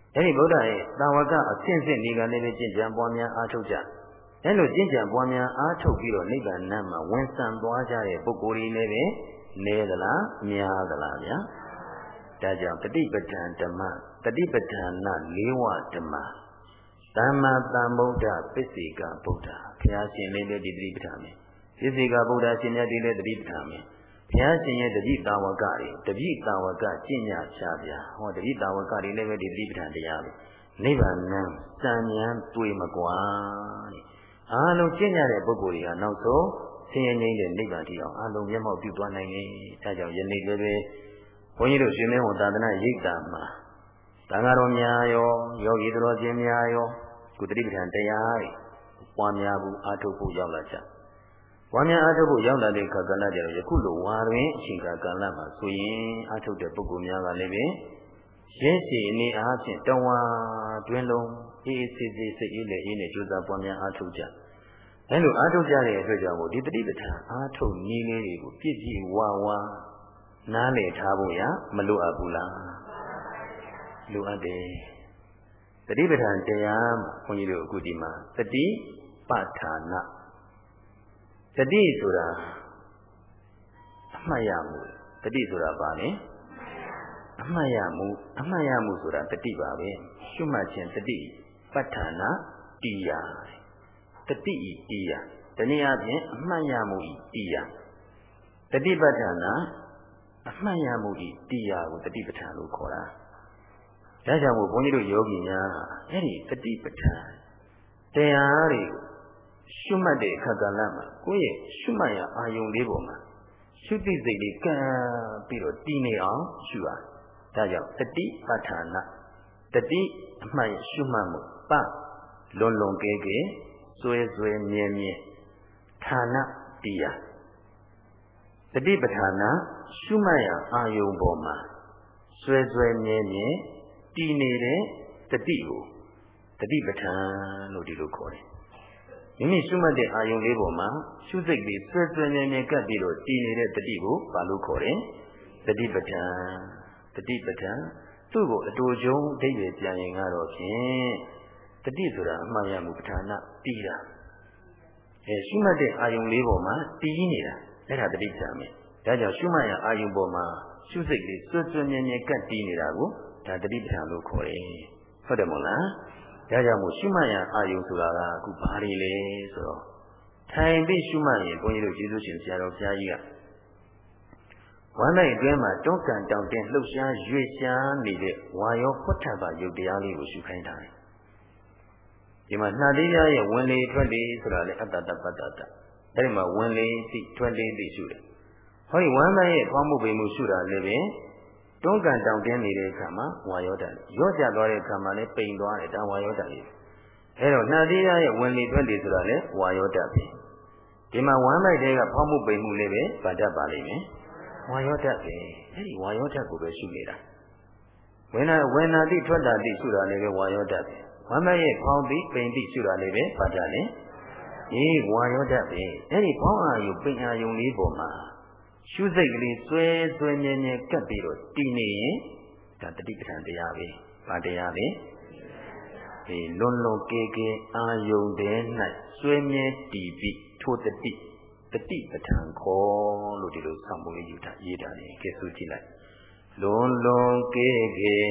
အဲဒီဗုဒ္ဓရဲ့တာဝကအဆင့်ဆင့်ဒီကနေ့ပဲကျင့်ကြံပွားများအားထုတ်ကြအဲလိုကျင့်ကြံပွားများအားထုတ်ပြီးတော့နိဗ္ဗာန်မှာဝင်ဆံသွားကြတဲ့ပုဂ္ဂိုလ်တွေလည်းပဲနေသလားများသလားဗျာဒါကြောင့်တတိပဋ္ဌာန်ဓမ္မတတိပဋ္ဌာန၄ဝဓမ္မသမ္မာသမ္ဗုဒ္ဓပစ္စေကဗုဒ္ဓဘုရားရှင်လည်းဒီတတိပဋ္ဌာန်ပဲပစ္စေကဗုဒ္ဓရှင်မြတ်ဒီလည်းတတိပဋ္ဌာန်ပဲဘုရားရှင်ရဲ့တတိတာဝကတွေတတိတာဝကကျင့်ကြချပြဟောတတိတာဝကတွေလည်းပဲဒီတတိပဋ္ဌာန်တရားပဲနိဗ္ဗာန်စံဉာဏ်တွေ့မကွာတဲ့အားလုံးကျင့်ကြတဲ့ပုဂ္ဂိုလ်တွေကနောက်ဆုံးဆင်းရဲငြိမ်းတဲ့နိဗ္ဗာန်တရားအားလုံးမျက်မှောက်ပြုသွားနိုင်တယ်ဒါကြောင့်ယနေ့လည်းပဲဘုန်းကြီးတို့ရှင်မင်းဝန်သာသနာရိပ်သာမှာသံဃာတော်များရောယောဂီတော်ရှင်များရောကုသတိပဋ္ဌာန်တရားတွေပွားများဖို့အားထုတ်ဖို့ရောက်လာကြပွားများအားထုတ်ဖို့ရောက်လာတဲ့အခါကလည်းယခုလိုဝါတွင်အချိန်ကာလမှာဆိုရင်အားထုတ်တဲ့ပုဂ္ဂိုလ်များကလည်းပဲရင်းစီအနေအားဖြင့်တဝါတွင်လုံးအေးအေးဆေးဆေးစိတ်အေးနဲ့အေးနဲ့ကြိုးစားပွားများအားထုတ်ကြအဲလိုအားထုတ်ကြတဲ့အတွက်ကြောင့်ဒီတတိပဋ္ဌာန်အားထုတ်နည်းလေးတွေကိုပြည့်ပြည့်ဝဝနားလည်ထားဖို့ရမလိုအပ်ဘူးလားလိုအပ်တယ်တတိပဋ္ဌာန်တရားမှာဘုန်းကြီးတို့အခုဒီမှာတတိပဋ္ဌာနတတိဆိုတာအမှတ်ရမှုတတိဆိုတာဘာလဲအမှတ်ရမှုဆိုတာတတိပါပဲရှုမှတ်ခြင်းတတိပဋ္ဌာနတရားတတိဤတရားတနည်းအားဖြင့်အမှတ်ရမှုဤတရားတတိပဋ္ဌာနအမှတ်ရမှုဤတရားကိုတတိပဋ္ဌာန်လို့ခေါ်တာဒါကြောင့်မို့ဘုန်းကြီးတို့ယောဂီများအဲ့ဒီတတိပဋ္ဌာန်တရားတွေရှုမှတ်တဲ့အခါကလည်းမှာကိုယ့်ရဲ့ရှုမှတ်ရအာယုံလေးပေါ်မှာရှုသိစိတ်လေးကံပြီးတော့တည်နေအောင်ရှုရဒါကြောင့်တတိပဋ္ဌာနတတိအမှတ်ရှုမှတ်မှုပလွန်လွန်ကဲကဲစွဲစွဲမြဲမြဲဌာနတရားတတိပဋ္ဌာနရှုမှတ်ရအာယုံပေါ်မှာစွဲစွဲမြဲမြဲတည်နေတဲ့တတိကိုတတိပဋ္ဌာန်လို့ဒီလိုခေါ်တယ်မိမိရှုမှတ်တဲ့အာယုံလေးပေါ်မှာရှုစိတ်လေးစွဲစွဲမြဲမြဲကပ်ပြီးတော့တည်နေတဲ့တတိကိုဘာလို့ခေါ်တယ်တတိပဋ္ဌာန်သူ့ကိုအတူကျုံအဓိပ္ပာယ်ပြန်ရင်ကတော့ဖြင့်တတိဆိုတာအမှန်ရမှုပဋ္ဌာနတည်တာရှုမှတ်တဲ့အာယုံလေးပေါ်မှာတည်နေတာအဲ့ဒါတတိပဋ္ဌာန်ပဲဒါကြောင့်ရှုမှတ်ရအာယုံပေါ်မှာရှုစိတ်လေးစွဲစွဲမြဲမြဲကပ်တည်နေတာကိုဒါတတိပဋ္ဌာန်လို့ခေါ်တယ်ဟုတ်တယ်မို့လားဒါကြောင့်မို့ရှုမှတ်ရအာယုံဆိုတာကအခုဘာတွေလဲဆိုတော့ထိုင်ပြီးရှုမှတ်ရင်ဘုန်းကြီးတို့ကျေးဇူးရှင်ဆရာတော်ဘုရားကြီးကဝမ်းလိုက်အတွင်းမှာတွန်းကန်တောင့်တင်းလှုပ်ရှားရွေ့ရှားနေတဲ့ဝါယောဖွတ်ထပ်ပါရုပ်တရားလေးကိုရှုခိုင်းထားတယ်ဒီမှာနှာသေးရဲ့ဝင်လေထွက်လေဆိုတာလေအတ္တတပတ္တတအဲဒီမှာဝင်လေသိထွက်လေသိရှုတယ်ဟောဒီဝမ်းလိုက်ရဲ့ဖောင်းမှုပိန်မှုရှုတာလည်းပဲတွန်းကန်တောင့်တင်းနေတဲ့အခါမှာဝါယောဓာတ်ရော့ကျသွားတဲ့အခါမှာလည်းပိန်သွားတယ်ဒါဝါယောဓာတ်လေးအဲတော့နှာသေးရဲ့ဝင်လေထွက်လေဆိုတာလည်းဝါယောဓာတ်ပဲဒီမှာဝမ်းလိုက်တဲ့ကဖောင်းမှုပိန်မှုလည်းပဲဗတ်တတ်ပါလိမ့်မယ်ဝါယောဓာတ်ပဲအဲဒီဝါယောဓာတ်ကိုပဲရှုနေတာဝင်နာတိထွက်တာတိရှုတာလည်းပဲဝါယောဓာတ်ပဲဝမ်းမရဲ့ဖောင်းတိပိန်တိရှုတာလည်းပဲဗတ်တတ်လေဝါယောဓာတ်ပဲအဲဒီဖောင်းအာယုပိန်အာယုလေးပေါ်မှာရှုစိတ်ကလေးစွဲစွဲမြဲမြဲကပ်ပြီးတော့တည်နေရင်ဒါတတိပဋ္ဌာန်တရားပဲဘာတရားလဲလွန်လွန်ကဲကဲအာယုန်တဲ၌စွဲမြဲတည်ပြီးထိုတတိပဋ္ဌာန်ခေါ်လို့ဒီလိုဆောင်းပုံလေးရေးတာလေကဲဆိုကြည့်လိုက်လွန်လွန်ကဲကဲ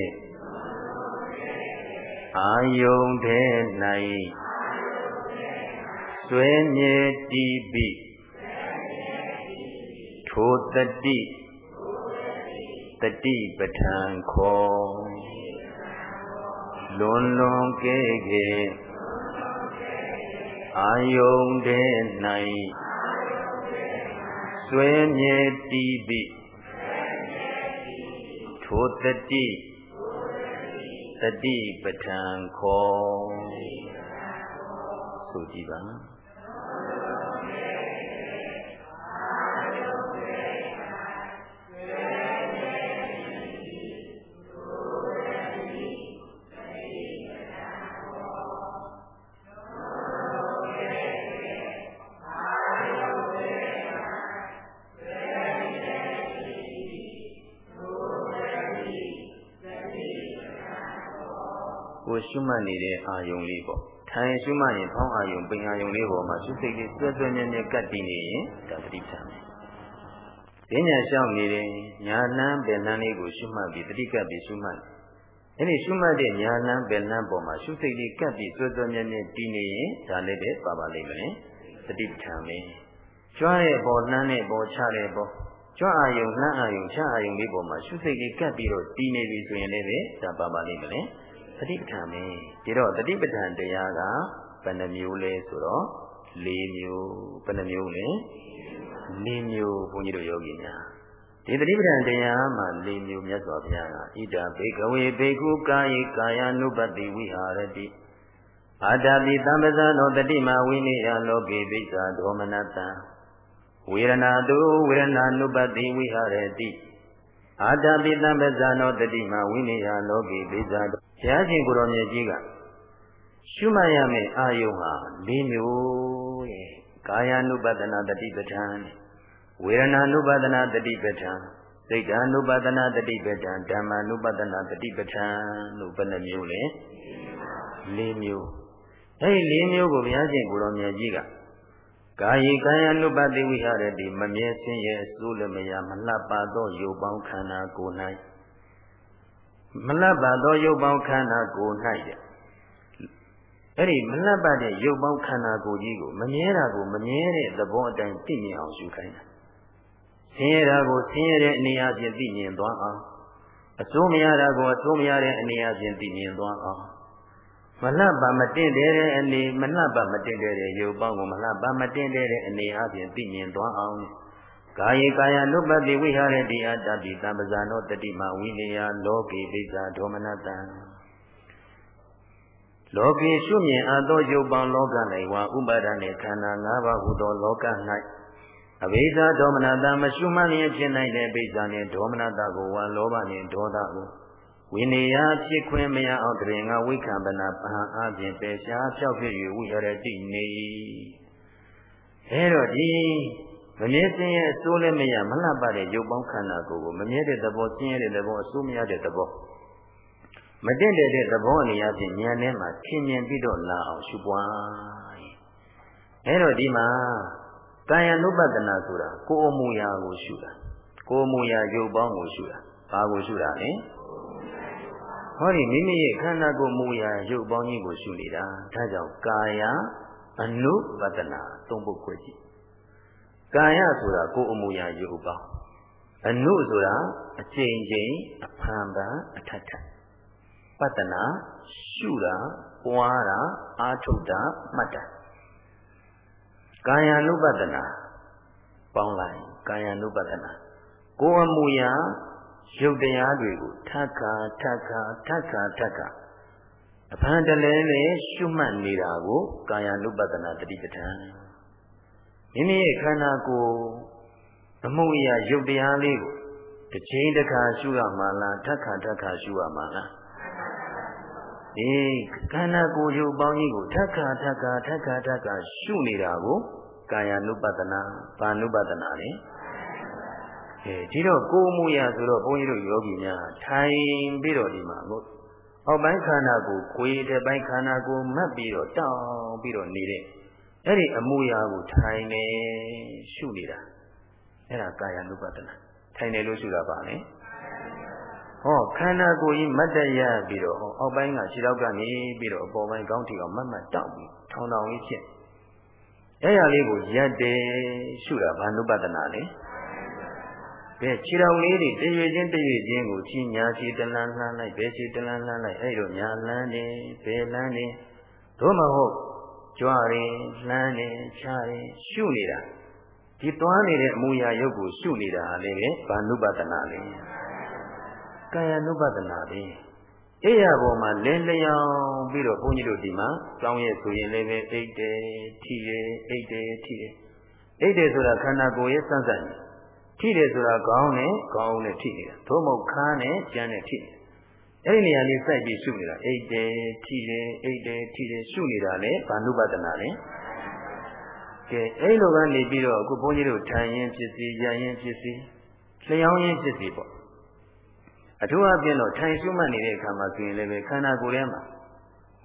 အာယုန်တဲ၌စွဲမြဲတည်ပြီးထိုတတိပဋ္ဌာန်ခေါ်လွန်လွန်ကဲကဲအာယုန်တဲ၌စွဲမြဲတည်ပြီးထိုတတိပဋ္ဌာန်ခေါ်ဆိုကြည့်ပါကိုရှုမှတ်နေတဲ့အာယုံလေးပေါ့ထိုင်ရှုမှတ်ရင်ဖောင်းအာယုံပင်အာယုံလေးပေါ်မှာရှုစိတ်လေးစွဲစွဲမြဲမြဲကပ်တည်နေရင်ဒါတတိပဋ္ဌာန်ပဲ။ဈဉ္ညာလျှောက်နေတဲ့ညာလန်းပင်လန်းလေးကိုရှုမှတ်ပြီးတတိကပ်ပြီးရှုမှတ်အဲ့ဒီရှုမှတ်တဲ့ညာလန်းပင်လန်းပေါ်မှာရှုစိတ်လေးကပ်ပြီးစွဲစွဲမြဲမြဲတည်နေရင်ဒါလည်းပဲပါပါလိမ့်မယ်တတိပဋ္ဌာန်ပဲ။ကြွားတဲ့ပေါ်လှမ်းတဲ့ပေါ်ချတဲ့ပေါ်ကြွအာယုံလှမ်းအာယုံချအာယုံလေးပေါ်မှာရှုစိတ်လေးကပ်ပြီးတော့တည်နေပြီဆိုရင်လည်းပဲဒါပါပါလိမ့်မယ်တတိပဋ္ဌာန်ပဲဒီတော့တတိပဋ္ဌာန်တရားကဘယ်နှမျိုးလဲဆိုတော့၄မျိုးဘယ်နှမျိုးလဲ၄မျိုးဘုန်းကြီးတို့ယောဂီများဒီတတိပဋ္ဌာန်တရားမှာ၄မျိုးမြတ်စွာဘုရားကဣဒံဘေကဝေဘေကုကာယေကာယ ानु ပတ္တိဝိဟာရတိအာတာပိသံပဇာနောတတိမဝိနိယလောကေပိစ္ဆာဒေါမနတံဝေရဏတုဝေရဏ ानु ပတ္တိဝိဟာရတိအာတာပိသံပဇာနောတတိမဝိနိယလောကေပိစ္ဆာဘုရားရှင်ကိုယ်တော်မြတ်ကြီးကရှုမှတ်ရမယ့်အာယုံဟာ၄မျိုးရဲ့ကာယ ानु ပတနာတတိပဋ္ဌာန်ဝေဒနာ ानु ပတနာတတိပဋ္ဌာန်စိတ် ानु ပတနာတတိပဋ္ဌာန်ဓမ္မ ानु ပတနာတတိပဋ္ဌာန်လို့ဘယ်နှမျိုးလဲ၄မျိုးအဲဒီ၄မျိုးကိုဘုရားရှင်ကိုယ်တော်မြတ်ကြီးကကာယေကာယ ानु ပတ္တိဝိဟာရတိမမြဲဆင်းရဲအစိုးလည်းမရမလှပသောရုပ်ပေါင်းခန္ဓာကိုယ်၌မလှပသောရုပ်ပေါင်းခန္ဓာကိုယ်၌အဲ့ဒီမလှပတဲ့ရုပ်ပေါင်းခန္ဓာကိုယ်ကြီးကိုမမြဲတာကိုမမြဲတဲ့သဘောအတိုင်းသိမြင်အောင်ရှုခိုင်းတာဆင်းရဲတာကိုဆင်းရဲတဲ့အနေအချင်းသိမြင်သွားအောင်အစိုးမရတာကိုအစိုးမရတဲ့အနေအချင်းသိမြင်သွားအောင်မလှပမတင့်တဲ့အနေမလှပမတင့်တဲ့ရုပ်ပေါင်းကိုမလှပမတင့်တဲ့အနေအချင်းသိမြင်သွားအောင်ကာယေကာယ ानु ပတ္တိဝိဟာရတိအတ္တပိသံပဇာနောတတိမဝိနယလောကေပိစ္ဆာဒေါမနတံလောကေရှုမြင်အပ်သောရုပ်ပေါင်းလောက၌ဝါဥပါဒณေခန္ဓာ၅ပါးဟူသောလောက၌အဘိဓါဒေါမနတမရှုမှတ်လျက်ဖြစ်နိုင်တဲ့ပိစ္ဆာနှင့်ဒေါမနတကိုဝါလောဘနှင့်ဒေါသကိုဝိနယဖြစ်ခွင့်မရအောင်တရင်ငါဝိခံပနာပဟံအပြင်ပယ်ရှားဖြောက်ဖြစ်၍ဝိရတိနေအဲတော့ဒီမမြဲစင်းရဲ့အစိုးလည်းမရမလှပတဲ့ရုပ်ပေါင်းခန္ဓာကိုယ်ကိုမမြဲတဲ့သဘောဆင်းရဲတဲ့သဘောအစိုးမရတဲ့သဘောမတင့်တဲ့သဘောအနေအချင်းဉာဏ်ထဲမှာထင်မြင်ပြီးတော့လာအောင်ရှုပွားအဲတော့ဒီမှာကာယ ानु ပတနာဆိုတာကိုယ်အမူအရာကိုရှုတာကိုယ်အမူအရာရုပ်ပေါင်းကိုရှုတာဘာကိုရှုတာလဲဟောဒီမိမိရဲ့ခန္ဓာကိုယ်မူအရာရုပ်ပေါင်းကြီးကိုရှုနေတာဒါကြောင့်ကာယ ानु ပတနာသုံးပုဒ်ခွဲကြည့်ကာယဆိုတာကိုယ်အမူအရာရုပ်ပေါင်းအနုဆိုတာအကျဉ်းချင်းအဖန်ဖန်အထက်ထက်ပတနာရှုတာပွားတာအာထုတ်တာမှတ်တာကာယ ानु ပတနာပေါင်းလိုက်ကာယ ानु ပတနာကိုယ်အမူအရာရုပ်တရားတွေကိုထပ်ခါထပ်ခါထပ်ခါထပ်ခါအဖန်တလဲလဲရှုမှတ်နေတာကိုကာယ ानु ပတနာတတိပဋ္ဌာန်မိမိရဲ့ခန္ဓာကိုယ်အမှုအရာရုပ်တရားလေးကိုတစ်ချိန်တစ်ခါရှုရမှာလားထပ်ခါထပ်ခါရှုရမှာလားဒီခန္ဓာကိုယ်ရုပ်ပေါင်းကြီးကိုထပ်ခါထပ်ခါထပ်ခါထပ်ခါရှုနေတာကိုကာယ ानु ပတနာဘာ ानु ပတနာလဲဒီတော့ကိုယ်အမှုအရာဆိုတော့ဘုန်းကြီးတို့ယောဂီများထိုင်ပြီးတော့ဒီမှာအောက်ပိုင်းခန္ဓာကိုကိုယ်တဲ့ပိုင်းခန္ဓာကိုမှတ်ပြီးတော့တောင်းပြီးတော့နေတဲ့အဲ့ဒီအမှုရာကိုထိုင်နေရှုနေတာအဲ့ဒါကာယ ानु ပတနာထိုင်နေလို့ရှုတာပါလေဟောခန္ဓာကိုယ်ကြီးမတ်တရပြီးတော့အောက်ပိုင်းကခြေထောက်ကနေပြီးတော့အပေါ်ပိုင်းကောင်းထီအောင်မတ်မတ်တောက်ပြီးထောင်ထောင်လေးဖြစ်အဲ့ရလေးကိုရက်တယ်ရှုတာဘာ ानु ပတနာလဲဘယ်ခြေထောက်လေးတွေတရွေချင်းကိုချီညာချီတလန်းလှမ်းလိုက်ဘယ်ချီတလန်းလှမ်းလိုက်အဲ့လိုညာလန်းနေဘယ်လန်းနေတို့မဟုတ်ကြွရင်လှမ်းနေချရင်ရှုနေတာဒီတွားနေတဲ့အမူအရာရုပ်ကိုရှုနေတာလည်းပဲဘာ ानु ပတနာလဲကာယ ानु ပတနာပဲအဲ့ရပေါ်မှာလင်းလျောင်းပြီးတော့ဘုန်းကြီးတို့ဒီမှာကြောင်းရဲ့ဆိုရင်လည်းပဲအိတ်တယ်ထိတယ်အိတ်တယ်ထိတယ်အိတ်တယ်ဆိုတာခန္ဓာကိုယ်ရဲ့စမ်းစမ်းနေထိတယ်ဆိုတာခေါင်းနဲ့ထိနေတာသို့မဟုတ်ခါးနဲ့ကြမ်းနဲ့ထိနေတာအဲ့ဒီနေရာလေးစိုက်ပြီးရှုနေတာအိတ်တယ်ထိတယ်အိတ်တယ်ထိတယ်ရှုနေတာလေဘာ ानु ပတနာလဲကဲအဲ့လိုကနေပြီးတော့အခုဘုန်းကြီးတို့ထိုင်ရင်ဖြစ်စီရရင်ဖြစ်စီလျှောင်းရင်ဖြစ်စီပေါ့အထူးအဖြင့်တော့ထိုင်ရှုမှတ်နေတဲ့အခါမှာဆိုရင်လည်းခန္ဓာကိုယ်ထဲမှာ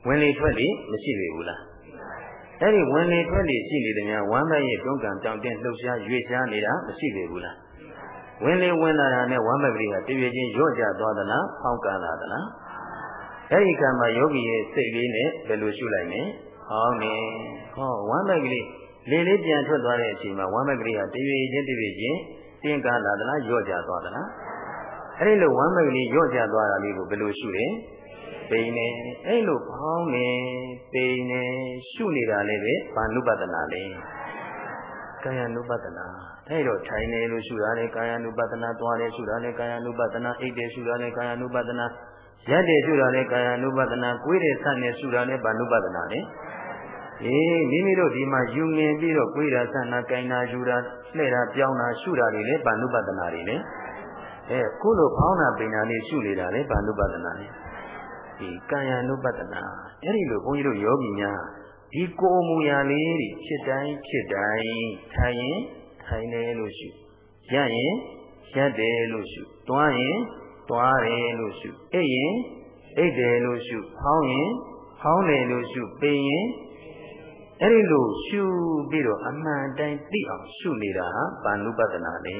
ဝင်လေထွက်လေမရှိပေဘူးလားအဲ့ဒီဝင်လေထွက်လေရှိနေတယ်များဝမ်းမရဲ့တွန်းကန်တောင့်တင်းလှုပ်ရှားရွေ့ရှားနေတာမရှိပေဘူးလားဝင်လေဝင်လာတာနဲ့ဝမ်းမကလေးကတပြေချင်းရော့ကျသွားသလားဖောင်းကန်လာသလားအဲ့ဒီကံမှာယောဂီရဲ့စိတ်လေးနဲ့ဘယ်လိုရှုလိုက်လဲဟောင်းနေဟောဝမ်းမကလေးလေလေးပြန်ထွက်သွားတဲ့အချိန်မှာဝမ်းမကလေးဟာတပြေချင်းတင်းကန်လာသလားရော့ကျသွားသလားအဲ့ဒီလိုဝမ်းမကလေးရော့ကျသွားတာလေးကိုဘယ်လိုရှုလဲပိန်နေအဲ့လိုဖောင်းနေပိန်နေရှုနေတာလည်းပဲဘာနုပဒနာလဲကာယ ानु ပဒနာအဲ့တော့ထိုင်နေလို့ရှုတာလေကာယ ानु ပဒနာသွားတယ်ရှုတာလေကာယ ानु ပဒနာအိတ်တယ်ရှုတာလေကာယ ानु ပဒနာရက်တယ်ရှုတာလေကာယ ानु ပဒနာကိုယ်တယ်ဆန့်နေရှုတာလေဘာနုပဒနာလဲမိမိတို့ဒီမှာယူငင်ပြီးတော့ကိုယ်တာဆန့်တာကိုင်တာယူတာလှဲ့တာပြောင်းတာရှုတာတွေလေဘာနုပဒနာတွေလေကိုယ်လိုဖောင်းတာပိန်တာလေးရှုနေတာလေဘာနုပဒနာလဲဒီကာယ ानु ပဒနာအဲ့ဒီလိုဘုန်းကြီးတို့ယောဂီများဒီကိုယ်မူရာလေးတွေဖြစ်တိုင်းထိုင်ရင်ထိုင်တယ်လို့ရှုရရင်ရက်တယ်လို့ရှုတွားရင်တွားတယ်လို့ရှုအိပ်ရင်အိပ်တယ်လို့ရှုဖောင်းရင်ဖောင်းတယ်လို့ရှုပိန်ရင်အဲ့ဒီလိုရှုပြီးတော့အမှန်တိုင်းသိအောင်ရှုနေတာဟာဘာနုပဒနာလဲ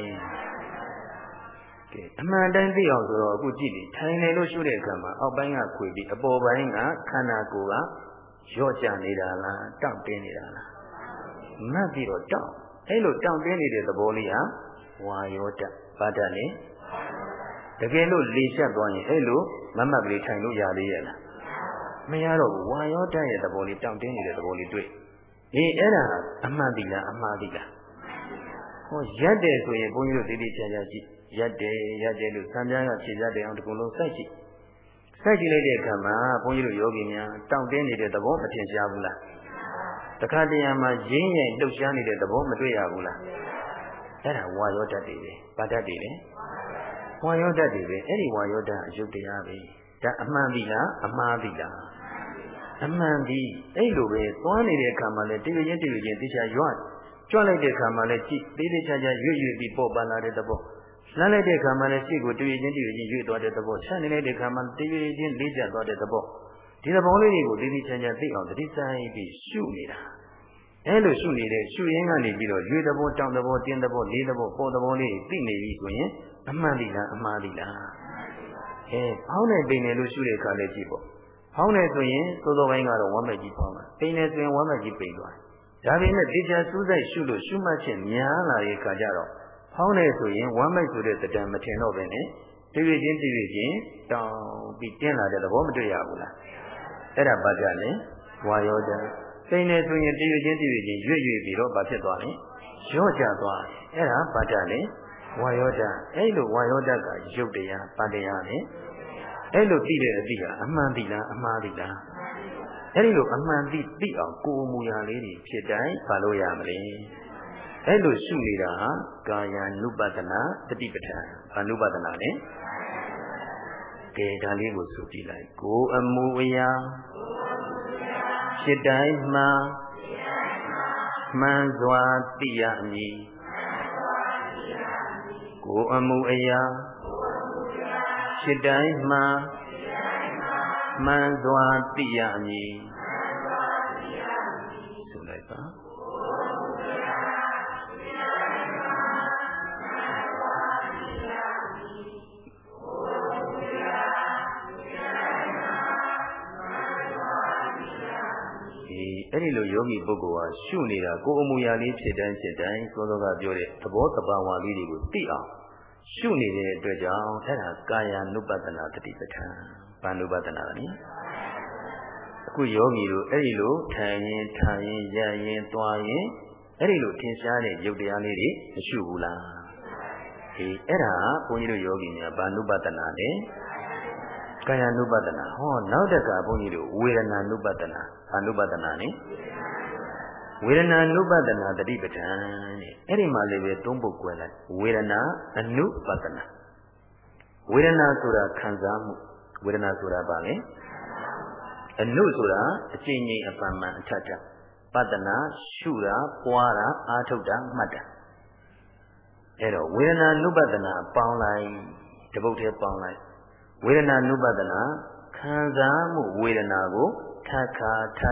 အမှန်တိုင်းသိအောင်ဆိုတော့အခုကြည့်ပြီထိုင်နေလို့ရှုတဲ့အခါမှာအောက်ပိုင်းကခွေပြီးအပေါ်ပိုင်းကခန္ဓာကိုယ်ကရော့ကျနေတာလားတောင့်တင်းနေတာလားမှတ်ပြီးတော့တောင့်အဲ့လိုတောင့်တင်းနေတဲ့သဘောလေးဟာဝါယောဓာတ်ဘာဓာတ်လဲတကယ်လို့လေရှက်သွားရင်အဲ့လိုမမှတ်ကလေးထိုင်လို့ရသေးရဲ့လားမရတော့ဘူးဝါယောဓာတ်ရဲ့သဘောလေးတောင့်တင်းနေတဲ့သဘောလေးတွေ့အဲ့ဒါအမှန်တိလားအမှားတိလားဟောရက်တယ်ဆိုရင်ဘုန်းကြီးတို့သိချာချာကြည့်ရက်တယ်လို့ဆံပြားကဖြေကြတယ်အောင်ဒီကုလုံးစိုက်ကြည့်လိုက်တဲ့အခါမှာဘုန်းကြီးတို့ယောဂီများတောင့်တင်းနေတဲ့သဘောမထင်ရှားဘူးလားတခါတရံမှာရင်းရင်လှုပ်ရှားနေတဲ့သဘောမတွေ့ရဘူးလားအဲ့ဒါဝါယောဓာတ်တွေပဲဘာဓာတ်တွေလဲဝါယောဓာတ်တွေပဲအဲ့ဒီဝါယောဓာတ်အယုတ်တရားပဲဒါအမှန်ပြီလားအမှားပြီလားအမှန်ပြီအဲ့လိုပဲသွားနေတဲ့အခါမှာလည်းတရွေချင်းသိချာရွတ်ကြွလိုက်တဲ့အခါမှာလည်းကြည့်သေးချာရွေ့ပြီးပေါ်ပါလာတဲ့သဘောလှမ်းလိုက်တဲ့အခါမှာလည်းရှေ့ကိုတရွေချင်းရွေ့သွားတဲ့သဘောဆန့်နေလိုက်တဲ့အခါမှာတရွေချင်းလေးကျသွားတဲ့သဘောဒီသဘောလေးတွေကိုသေသေးချာချာသိအောင်တတိဆိုင်ပြီးရှုနေတာအဲလိုရှုနေတဲ့ရှုရင်းကနေပြီးတော့ရွေသဘောတောင်သဘောတင်းသဘောလေးသဘောပေါ်သဘောလေးသိနေပြီဆိုရင်အမှန်တိလားအမှားတိလားဖောင်းနေပိန်နေလို့ရှုတဲ့အခါလေးကြည့်ပေါ့ဖောင်းနေဆိုရင်သို့သောပိုင်းကတော့ဝမ်းမဲ့ကြီးဖောင်းတာပိန်နေဆိုရင်ဝမ်းမဲ့ကြီးပိန်သွားဒါပေမဲ့တေချာစူးစိုက်ရှုလို့ရှုမှတ်ခြင်းများလာတဲ့အခါကျတော့ဖောင်းနေဆိုရင်ဝမ်းမဲ့ဆိုတဲ့တဏ္ဍမထင်တော့ပဲနဲ့တရွေချင်းတောင်းပြီးတင်းလာတဲ့သဘောမတွေ့ရဘူးလားအဲ့ဒါဘာကြလဲဝါယောဓာတ်စိတ်နဲ့ဆိုရင်တရွေချင်းရွေ့ပြီးတော့ဘာဖြစ်သွားလဲရော့ကျသွားအဲ့ဒါဘာကြလဲဝါယောဓာတ်အဲ့လိုဝါယောဓာတ်ကရုပ်တရားပါတရားလေအဲ့လိုသိတဲ့အသိကအမှန်သိလားအမှားသိလားအဲ့ဒီလိုအမှန်သိအောင်ကိုယ်မူရာလေးတွေဖြစ်တိုင်းဘာလို့ရမလဲအဲ့လိုရှုနေတာဟာကာယ ानु ပဒနာတတိပဋ္ဌာန်ဘာနုပဒနာလဲကဲဒါလေးကိုဆိုကြည့်လိုက်ကိုယ်အမူအရာဖြစ်တိုင်းမှန်စွာသိရမည်ကိုယ်အမူအရာဖြစ်တိုင်းမှန်စွာသိရမည်ဆိုလိုက်ပါအဲ့ဒီလိုယောဂီပုဂ္ဂိုလ်ဟာရှုနေတာကိုယ်အမူအရာလေးဖြစ်တိုင်းစောစောကပြောတဲ့သဘောတဘာဝလေးတွေကိုသိအောင်ရှုနေတဲ့အတွက်ကြောင့်အဲ့ဒါကာယ ानु ပဒနာတတိပဋ္ဌာန်ဘာနုပဒနာလဲအခုယောဂီတို့အဲ့ဒီလိုထိုင်ရင်ရပ်ရင်သွားရင်အဲ့ဒီလိုထင်ရှားတဲ့ယုတ်တရားလေးတွေမရှုဘူးလားအဲ့ဒါဘုန်းကြီးတို့ယောဂီများဘာနုပဒနာလဲကာယ ानु ပဒနာဟောနောက်တကဘုန်းကြီးတို့ဝေဒနာ ानु ပဒနာဘာနုပဒနာလဲဝေဒနာ ानु ပဒနာတတိပဋ္ဌာန်တဲ့အဲ့ဒီမှာလည်းပဲသုံးပုဒ်ကွဲလိုက်ဝေဒနာ ानु ပဒနာဝေဒနာဆိုတာခံစားမှုဝေဒနာဆိုတာဘာလဲအနုဆိုတာအကျဉ်းချင်းအပန်မှန်အထက်ထပဒနာရှုတာပွားတာအာထုတ်တာမှတ်တာအဲ့တော့ဝေဒနာ ानु ပဒနာပေါင်းလိုက်တပုတ်တည်းပေါင်းလိုက်ဝေဒနာ ानु ပဒနာခံစားမှုဝေဒနာကိုထက်ခါ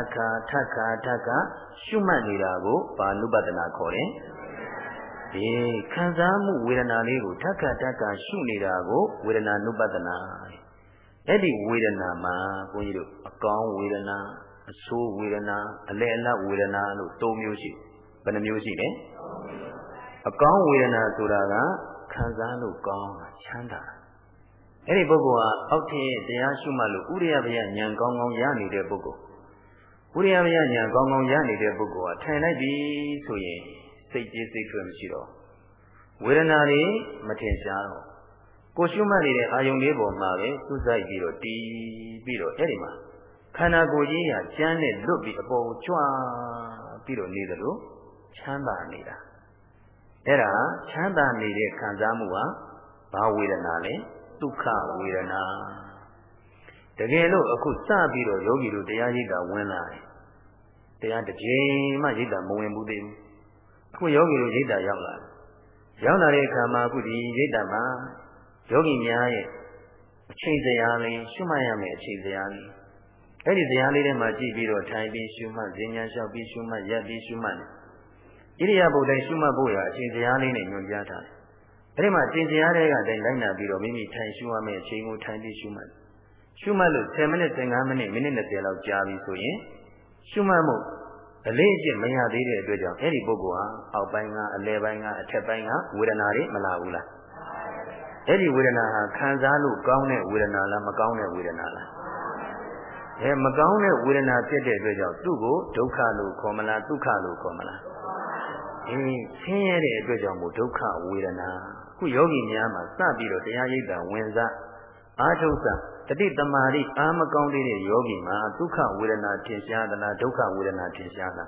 ရှုမှတ်နေတာကိုဘာနုပဒနာခေါ်တယ်ခံစားမှုဝေဒနာလေးကိုထက်ခါရှုနေတာကိုဝေဒနာနုပဒနာအဲ့ဒီဝေဒနာမှာဘုန်းကြီးတို့အကောင်းဝေဒနာအဆိုးဝေဒနာအလယ်အလတ်ဝေဒနာလို့၃မျိုးရှိဘယ်နှမျိုးရှိလဲအကောင်းဝေဒနာဆိုတာကခံစားလို့ကောင်းတာချမ်းသာအဲ့ဒီပုဂ္ဂိုလ်ဟာအောက်ထည့်တရားရှုမှတ်လို့ဥရိယပယဉာဏ်ကောင်းကောင်းရနေတဲ့ပုဂ္ဂိုလ်ဥရိယပယဉာဏ်ကောင်းကောင်းရနေတဲ့ပုဂ္ဂိုလ်ဟာထိုင်လိုက်ပြီဆိုရင်စိတ်ပြေးစိတ်ထွက်မရှိတော့ဝေဒနာတွေမထင်ရှားတော့ကိုရှုမှတ်နေတဲ့အာယုံလေးပေါ်မှာပဲသူ့ဆိုင်ပြီးတော့တီးပြီးတော့အဲ့ဒီမှာခန္ဓာကိုယ်ကြီးကကျမ်းနဲ့လွတ်ပြီးအပေါ်ကိုကြွပြီးတော့နေတယ်လို့ချမ်းသာနေတာအဲ့ဒါချမ်းသာနေတဲ့ခံစားမှုဟာဘာဝေဒနာလဲဒုက္ခဝေဒနာတကယ်လို့အခုစပြီးတော့ယောဂီတို့တရားရိပ်တာဝင်လာတယ်တရားတစ်ချိန်မှရိပ်တာမဝင်ဘူးသေးဘူးအခုယောဂီတို့ရိပ်တာရောက်လာတဲ့အခါမှာအခုဒီရိပ်တာမှာယောဂီများရဲ့အချိန်စရာလေးရှုမှတ်ရမယ်အချိန်စရာလေးအဲ့ဒီစရာလေးထဲမှာကြည့်ပြီးတော့ထိုင်ပြီးရှုမှတ်ဈဉ္ညာလျှောက်ပြီးရှုမှတ်ရပ်ပြီးရှုမှတ်ဣရိယာပုတ်တိုင်းရှုမှတ်ဖို့ရအချိန်စရာလေးနဲ့ညွှန်ကြားထားတယ်အဲ့ဒီမှာအချိန်စရာတွေကတိုင်းလိုက်နာပြီးတော့မိမိထိုင်ရှုရမယ်အချိန်ကိုထိုင်ပြီးရှုမှတ်လို့10မိနစ်15မိနစ်မိနစ်20လောက်ကြာပြီဆိုရင်ရှုမှတ်မှုအလေးအကျင့်မရသေးတဲ့အတွက်ကြောင့်အဲ့ဒီပုဂ္ဂိုလ်ဟာအောက်ပိုင်းကအလယ်ပိုင်းကအထက်ပိုင်းကဝေဒနာတွေမလာဘူးလားအဲ့ဒီဝေဒနာဟာခံစားလို့ကောင်းတဲ့ဝေဒနာလားမကောင်းတဲ့ဝေဒနာလားမကောင်းတဲ့ဝေဒနာဖြစ်တဲ့အတွက်ကြောင့်သူ့ကိုဒုက္ခလို့ခေါ်မလားဒုက္ခလို့ခေါ်မလားဆင်းရဲတဲ့အတွက်ကြောင့်မို့ဒုက္ခဝေဒနာအခုယောဂီများမှာစပြီးတော့တရားရိပ်တာဝင်စားအာထုစတတိတမာတိအာမကောင်းသေးတဲ့ယောဂီမှာဒုက္ခဝေဒနာထင်ရှားသလားဒုက္ခဝေဒနာထင်ရှားလား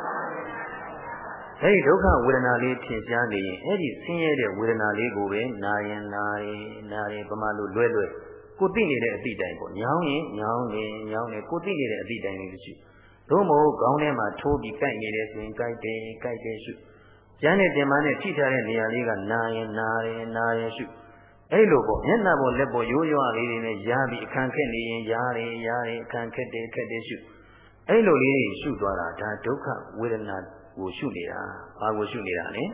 အဲဒီဒုက္ခဝေဒနာလေးထင်ရှားနေရင်အဲ့ဒီဆင်းရဲတဲ့ဝေဒနာလေးကိုပဲနာရင်နာရင်ပမာလို့လွဲကိုသိနေတဲ့အတိတိုင်းပေါ့ညောင်းရင်ညောင်းနေကိုသိနေတဲ့အတိတိုင်းလေးရှိသို့မဟုတ်ခေါင်းထဲမှာထိုးပြီးကြိုက်နေတယ်ဆိုရင်ကြိုက်တယ်ရှုကျန်းတဲ့တင်မနဲ့ထိထားတဲ့နေရာလေးကနာရင်ရှုအဲ့လိုပေါ့မျက်နှာပေါ်လက်ပေါ်ရိုးရွားလေးတွေနဲ့ရားပြီးအခန့်ခက်နေရင်ရားအခန့်ခက်တယ်ရှုအဲ့လိုလေးရှုသွားတာဒါဒုက္ခဝေဒနာကိုရှုနေတာဘာကိုရှုနေတာလဲ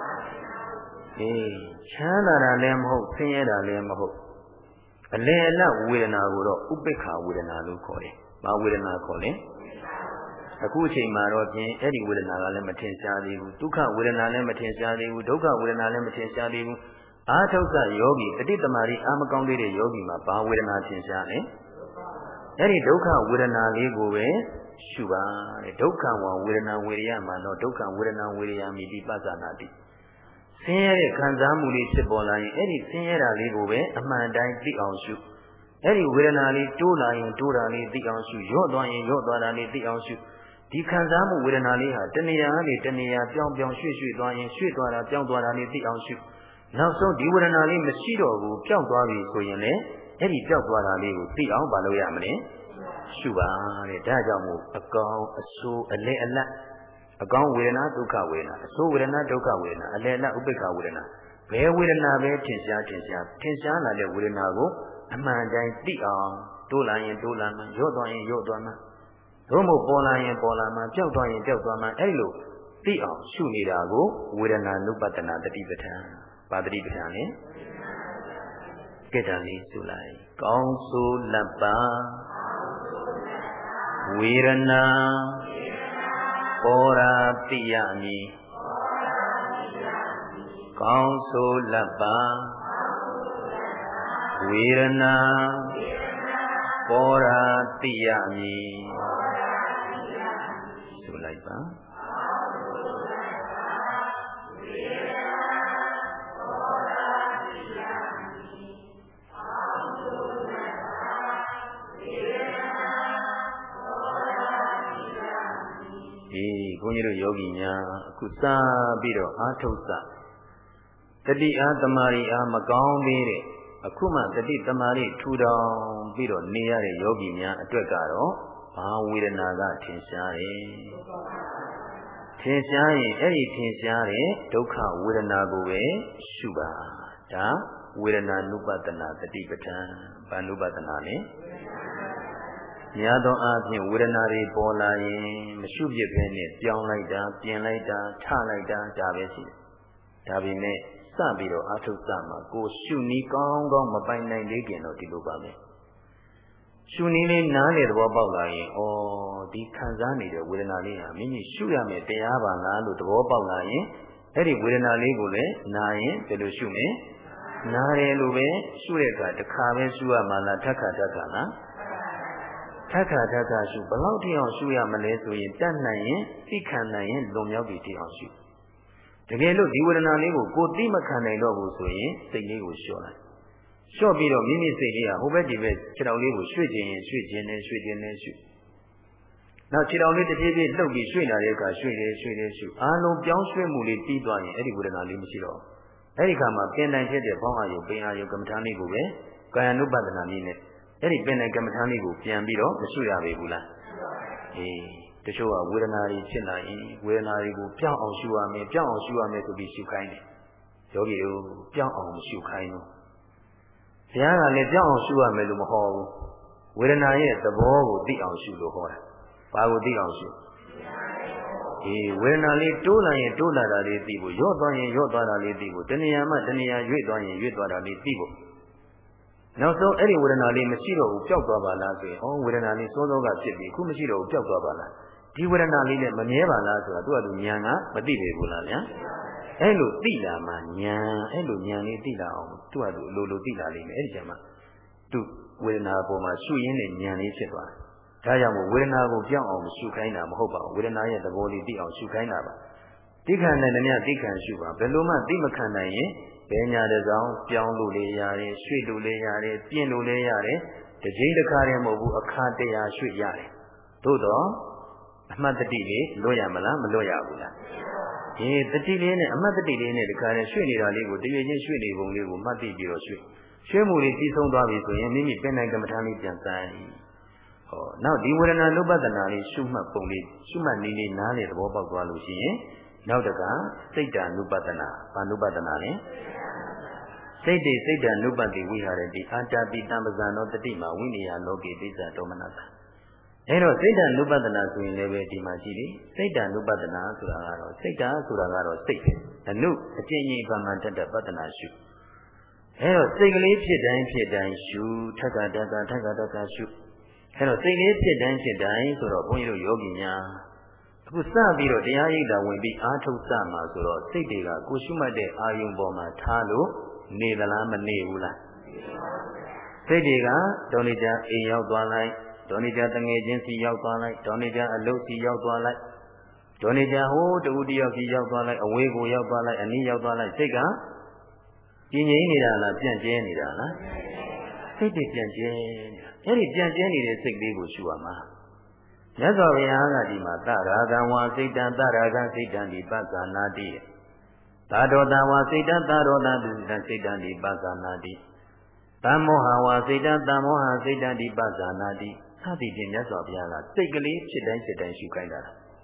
ချမ်းသာတာလည်းမဟုတ်ဆင်းရဲတာလည်းမဟုတ်အလယ်အလတ်ဝေဒနာကိုတော့ဥပိ္ပခာဝေဒနာလို့ခေါ်တယ်ဘာဝေဒနာခေါ်လဲအခုအချိန်မှာတော့ဖြင့်အဲ့ဒီဝေဒနာကလည်းမထင်ရှားသေးဘူးဒုက္ခဝေဒနာလည်းမထင်ရှားသေးဘူးဒုက္ခဝေဒနာလည်းမထင်ရှားသေးဘူးအာထုစယောဂီတတိတမာရီအာမကောင်းသေးတဲ့ယောဂီမှာဘာဝေဒနာထင်ရှားလဲအဲ့ဒီဒုက္ခဝေဒနာလေးကိုပဲရှုပါတဲ့ဒုက္ခဝဝေဒနာဝေရိယမှာတော့ဒုက္ခဝေဒနာဝေရိယမိတိပဿနာတိဆင်းရဲတဲ့ခံစားမှုလေးဖြစ်ပေါ်လာရင်အဲ့ဒီဆင်းရဲတာလေးကိုပဲအမှန်တိုင်းသိအောင်ရှုအဲ့ဒီဝေဒနာလေးတိုးလာရင်တိုးတာလေးသိအောင်ရှုရော့သွားရင်ရော့သွားတာလေးသိအောင်ရှုဒီခံစားမှုဝေဒနာလေးဟာတဏှာကနေတဏှာပြောင်းရွှေ့သွားရင်ရွှေ့သွားတာပြောင်းသွားတာလေးသိအောင်ရှုနောက်ဆုံးဒီဝေဒနာလေးမရှိတော့ဘူးပျောက်သွားပြီဆိုရင်လည်းအဲ့ဒီပျောက်သွားတာလေးကိုသိအောင်မလုပ်ရမလဲရှုပါတဲ့ဒါကြောင့်မို့အကောင်းအဆိုးအလဲအလတ်အကောင်းဝေဒနာဒုက္ခဝေဒနာအဆိုးဝေဒနာဒုက္ခဝေဒနာအလဲအလတ်ဥပိ္ပခာဝေဒနာဘယ်ဝေဒနာပဲထင်ရှားလာတဲ့ဝေဒနာကိုအမှန်တိုင်းသိအောင်တိုးလာရင်တိုးလာမှရော့သွားရင်ရော့သွားမှသို့မဟုတ်ပေါ်လာရင်ပေါ်လာမှပျောက်သွားရင်ပျောက်သွားမှအဲ့လိုသိအောင်ရှုနေတာကိုဝေဒနာနုပတ္တနာတတိပဋ္ဌာန်ပါတတိပဋ္ဌာန်နဲ့ကဲတန်လေးဆိုလိုက်ကောင်းဆိုးလက်ပါဝေဒနာပေါ်ရာတိယမည်ကောင်းဆိုးလက်ပါဝေဒနာပေါ်ရာတိယမည်ဆိုလိုက်ပါဘုန်းကြီးတို့ယောဂီများအခုစပြီးတော့အာထုစတတိအားတမာရီအားမကောင်းသေးတဲ့အခုမှတတိတမာရီထူထောင်ပြီးတော့နေရတဲ့ယောဂီများအတွက်ကတော့ဘာဝေဒနာကထင်ရှားတယ်ထင်ရှားရင်အဲ့ဒီထင်ရှားတဲ့ဒုက္ခဝေဒနာကိုပဲရှုပါဒါဝေဒနာနုပတနာတတိပဋ္ဌာန်ဘာနုပတနာလဲများသောအားဖြင့်ဝေဒနာတွေပေါ်လာရင်မရှုပြစ်ပဲနဲ့ပြောင်းလိုက်တာပြင်လိုက်တာထလိုက်တာဒါပဲရှိတယ်။ဒါပေမဲ့စပြီးတော့အာထုစမှာကိုရှုနည်းကောင်းကောင်းမပိုင်နိုင်သေးခင်တော့ဒီလိုပါပဲ။ရှုနည်းလေးနားလေသဘောပေါက်လာရင်ဩဒီခံစားနေတဲ့ဝေဒနာလေးဟာမိမိရှုရမယ်တရားပါလားလို့သဘောပေါက်လာရင်အဲ့ဒီဝေဒနာလေးကိုလည်းနာရင်ဘယ်လိုရှုမလဲ။နားတယ်လို့ပဲရှုတဲ့အခါတစ်ခါပဲရှုရမှာလားထပ်ခါလားထပ်ခါရှုဘယ်လောက်ထိအောင်ရှုရမလဲဆိုရင်တတ်နိုင်ရင်သိခံနိုင်ရင်လွန်မြောက်ပြီးထိအောင်ရှုတကယ်လို့ဒီဝေဒနာလေးကိုသိမခံနိုင်တော့ဘူးဆိုရင်စိတ်လေးကိုလျှော့လိုက်လျှော့ပြီးတော့မိမိစိတ်လေးကဟိုဘက်ဒီဘက်ခြေထောက်လေးကိုရွှေ့ခြင်းနဲ့ရွှေ့နောက်ခြေထောက်လေးတစ်ပြေးပြေးလှုပ်ပြီးရွှေ့လာတဲ့အခါရွှေ့တယ်ရှုအားလုံးပြောင်းရွှေ့မှုလေးပြီးသွားရင်အဲ့ဒီဝေဒနာလေးမရှိတော့အဲ့ဒီခါမှာပင်တိုင်ဖြစ်တဲ့ဘောင်းအာယုပင်အာယုကမ္မထာလေးကိုပဲကာယ ानु ပဒနာနည်းနဲ့အဲ့ဒီပင်တိုင်ကမ္မထာလေးကိုပြန်ပြီးတော့မရှုရပေဘူးလားတချို့ကဝေဒနာတွေဖြစ်လာရင်ဝေဒနာတွေကိုပြောင်းအောင်ရှုရမယ်ဆိုပြီးရှုခိုင်းတယ်ယောဂီတို့ပြောင်းအောင်မရှုခိုင်းဘူးဘုရားကလည်းပြောင်းအောင်ရှုရမယ်လို့မဟောဘူးဝေဒနာရဲ့သဘောကိုသိအောင်ရှုလို့ဟောတာဘာကိုသိအောင်ရှုဝေဒနာလေးတိုးလာရင်တိုးလာတာလေးသိဖို့ရော့သွားရင်ရော့သွားတာလေးသိဖို့တဏှာမှတဏှာရွေ့သွားရင်ရွေ့သွားတာလေးသိဖို့နောက်ဆုံးအဲ့ဒီဝေဒနာလေးမရှိတော့ဘူးပျောက်သွားပါလားဆိုရင်ဝေဒနာလေးစောစောကဖြစ်ပြီးခုမရှိတော့ဘူးပျောက်သွားပါလားဒီဝေဒနာလေးနဲ့မမြဲပါလားဆိုတာသူကသူဉာဏ်ကမသိပေဘူးလားဗျာအဲ့လိုသိလာမှဉာဏ်အဲ့လိုဉာဏ်လေးသိလာအောင်သူကသူလိုသိလာလိမ့်မယ်အဲ့ဒီချိန်မှာသူဝေဒနာပေါ်မှာရှုရင်းနဲ့ဉာဏ်လေးဖြစ်သွားတယ်ဒါကြောင့်မို့ဝေဒနာကိုပြောင်းအောင်ရှုခိုင်းတာမဟုတ်ပါဘူးဝေဒနာရဲ့သဘောလေးသိအောင်ရှုခိုင်းတာပါသိခံတဲ့နည်းသိခံရှုပါဘယ်လိုမှသိမခံနိုင်ရင်ဘယ်ညာတစောင်းပြောင်းလို့လေရတယ်ရွှေ့လို့လေရတယ်ပြင်လို့လေရတယ်တစ်ချိန်တစ်ခါတည်းမဟုတ်ဘူးအခါတရာရွှေ့ရတယ်သို့တော့အမှတ်တတိလေးလွတ်ရမလားမလွတ်ရဘူးလားတတိလေးနဲ့အမှတ်တတိလေးနဲ့ဒီခါနဲ့ရွှေ့နေတာလေးကိုတရွေချင်းရွှေ့နေပုံလေးကိုမှတ်သိပြီးတော့ရွှေ့မှုလေးပြီးဆုံးသွားပြီဆိုရင်မိမိပင်နိုင်ကမ္မထာလေးပြန်ဆိုင်နောက်ဒီဝေဒနာနုပဒနာလေးရှုမှတ်ပုံလေးရှုမှတ်နည်းလေးနားလေသဘောပေါက်သွားလို့ရှိရင်နောက်တကစိတ်တ ानु ပဒနာဘာနုပဒနာလဲစိတ်တ ानु ပတိဝိဟာရတိအာတာပိတံပဇာနောတတိမာဝိနည်းလောကေပိစ္ဆဒေါမနတာအဲ့တော့စိတ်တ ानु ပဒနာဆိုရင်လည်းပဲဒီမှာရှိတယ်စိတ်တ ानु ပဒနာဆိုတာကတော့စိတ်ဆိုတာကတော့စိတ်ပဲအနုအကျဉ်းကြီးဗမာတတပဒနာရှုအဲ့တော့စိတ်ကလေးဖြစ်တိုင်းရှုထက်ကတက်ကရှုအဲ့တော့စိတ်လေးဖြစ်တိုင်းဆိုတော့ဘုန်းကြီးတို့ယောဂီများအခုစပြီးတော့တရားရိပ်တာဝင်ပြီးအားထုတ်စမှာဆိုတော့စိတ်တွေကကိုရှုမှတ်တဲ့အာယုံပေါ်မှာထားလို့နေသလားမနေဘူးလားစိတ်တွေကဒေါနိကြအိမ်ရောက်သွားလိုက်ဒေါနိကြတငယ်ချင်းစီရောက်သွားလိုက်ဒေါနိကြအလုတ်စီရောက်သွားလိုက်ဒေါနိကြဟိုးတူတယောက်စီရောက်သွားလိုက်အဝေးကိုရောက်သွားလိုက်အနီးရောက်သွားလိုက်စိတ်ကပြင်းငြိမ်းနေတာလားပြန့်ကျဲနေတာလားစိတ်တွေပြန့်ကျဲနေတာအဲ့ဒီပြန့်ကျဲနေတဲ့စိတ်လေးကိုရှုရမှာမြတ်စွာဘုရားကဒီမှာသရာဂံဝါစိတ်တံသရာဂံစိတ်တံဒီပက္ခနာတိသာဒောတဝါစိတ်တံသာဒောတတုစိတ်တံဒီပက္ခနာတိသမောဟဝါစိတ်တံသမောဟစိတ်တံဒီပက္ခနာတိစသည်ဖြင့်မြတ်စွာဘုရားကစိတ်ကလေးဖြစ်တိုင်းရှုခိုင်းတာ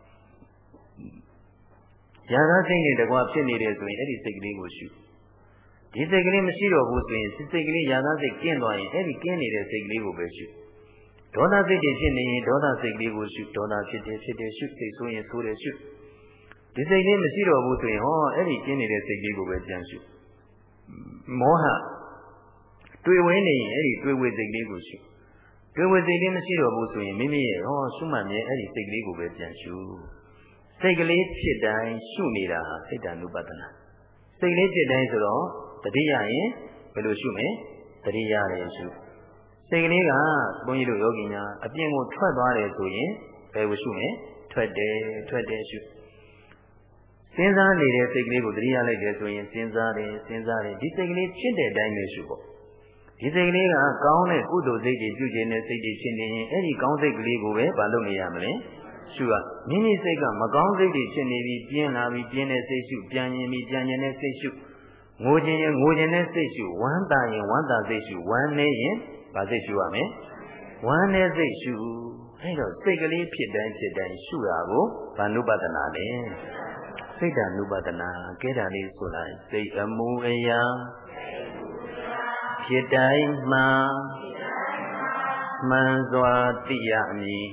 ရာဂစိတ်နဲ့တကွာဖြစ်နေတယ်ဆိုရင်အဲ့ဒီစိတ်ကလေးကိုရှုဒီစိတ်ကလေးမရှိတော့ဘူးဆိုရင်စိတ်ကလေးရာဂစိတ်ကျင့်သွားရင်အဲ့ဒီကျင့်နေတဲ့စိတ်ကလေးကိုပဲရှုဒေါသစိတ်တွေဖြစ်နေရင်ဒေါသစိတ်ကလေးကိုရှုဒေါသဖြစ်တယ်ရှုစိတ်ဆိုးရင်ဆိုးတယ်ရှုဒီစိတ်လေးမရှိတော့ဘူးဆိုရင်အဲ့ဒီကျင်းနေတဲ့စိတ်လေးကိုပဲကြံရှုမောဟတွေ့ဝဲနေရင်အဲ့ဒီတွေ့ဝဲစိတ်လေးကိုရှုတွေ့ဝဲစိတ်လေးမရှိတော့ဘူးဆိုရင်မိမိရဲ့ရှုမှတ်မြဲအဲ့ဒီစိတ်လေးကိုပဲကြံရှုစိတ်ကလေးဖြစ်တိုင်းရှုနေတာဟာစိတ်တ ानु ပဒနာစိတ်လေးဖြစ်တိုင်းဆိုတော့တတိယရင်ဘယ်လိုရှုမလဲတတိယလည်းရှုစိတ်ကလေးကဘုန်းကြီးတို့ယောဂီများအပြင်ကိုထွက်သွားတယ်ဆိုရင်ဘယ်ကိုရှုမလဲထွက်တယ်ရှုစဉ်းစားနေတဲ့စိတ်ကလေးကိုတတိယလိုက်တယ်ဆိုရင်စဉ်းစားတယ်ဒီစိတ်ကလေးဖြစ်တဲ့အတိုင်းပဲရှုပေါ့ဒီစိတ်ကလေးကကောင်းတဲ့ကုသိုလ်စိတ်တွေပြုခြင်းနဲ့စိတ်တွေဖြစ်နေရင်အဲ့ဒီကောင်းစိတ်ကလေးကိုပဲမလုပ်နေရမလဲရှုရမိမိစိတ်ကမကောင်းစိတ်တွေဖြစ်နေပြီးပြင်းလာပြီးပြင်းတဲ့စိတ်ရှုပြန်ရင်ပြီးပြန်ရင်တဲ့စိတ်ရှုငိုခြင်းရင်ငိုခြင်းတဲ့စိတ်ရှုဝမ်းသာရင်ဝမ်းသာစိတ်ရှုဝမ်းနေရင်ဘာစိတ်ရှုရမလဲဝမ်းနေစိတ်ရှုအဲ့တော့စိတ်ကလေးဖြစ်တိုင်းရှုတာကိုဘာနုပဒနာလဲစိတ်တ ानु ပဒနာကဲတာလေးဆိုလိုက်စိတ်အမူအရာဖြစ်တိုင်းမှာမှန်စွာသိရမည်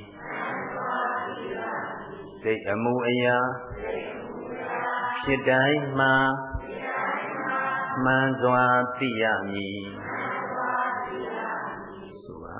စိတ်အမှုအရာဖြစ်တိုင်းမှမှန်စွာသိရမည်ဆိုပါ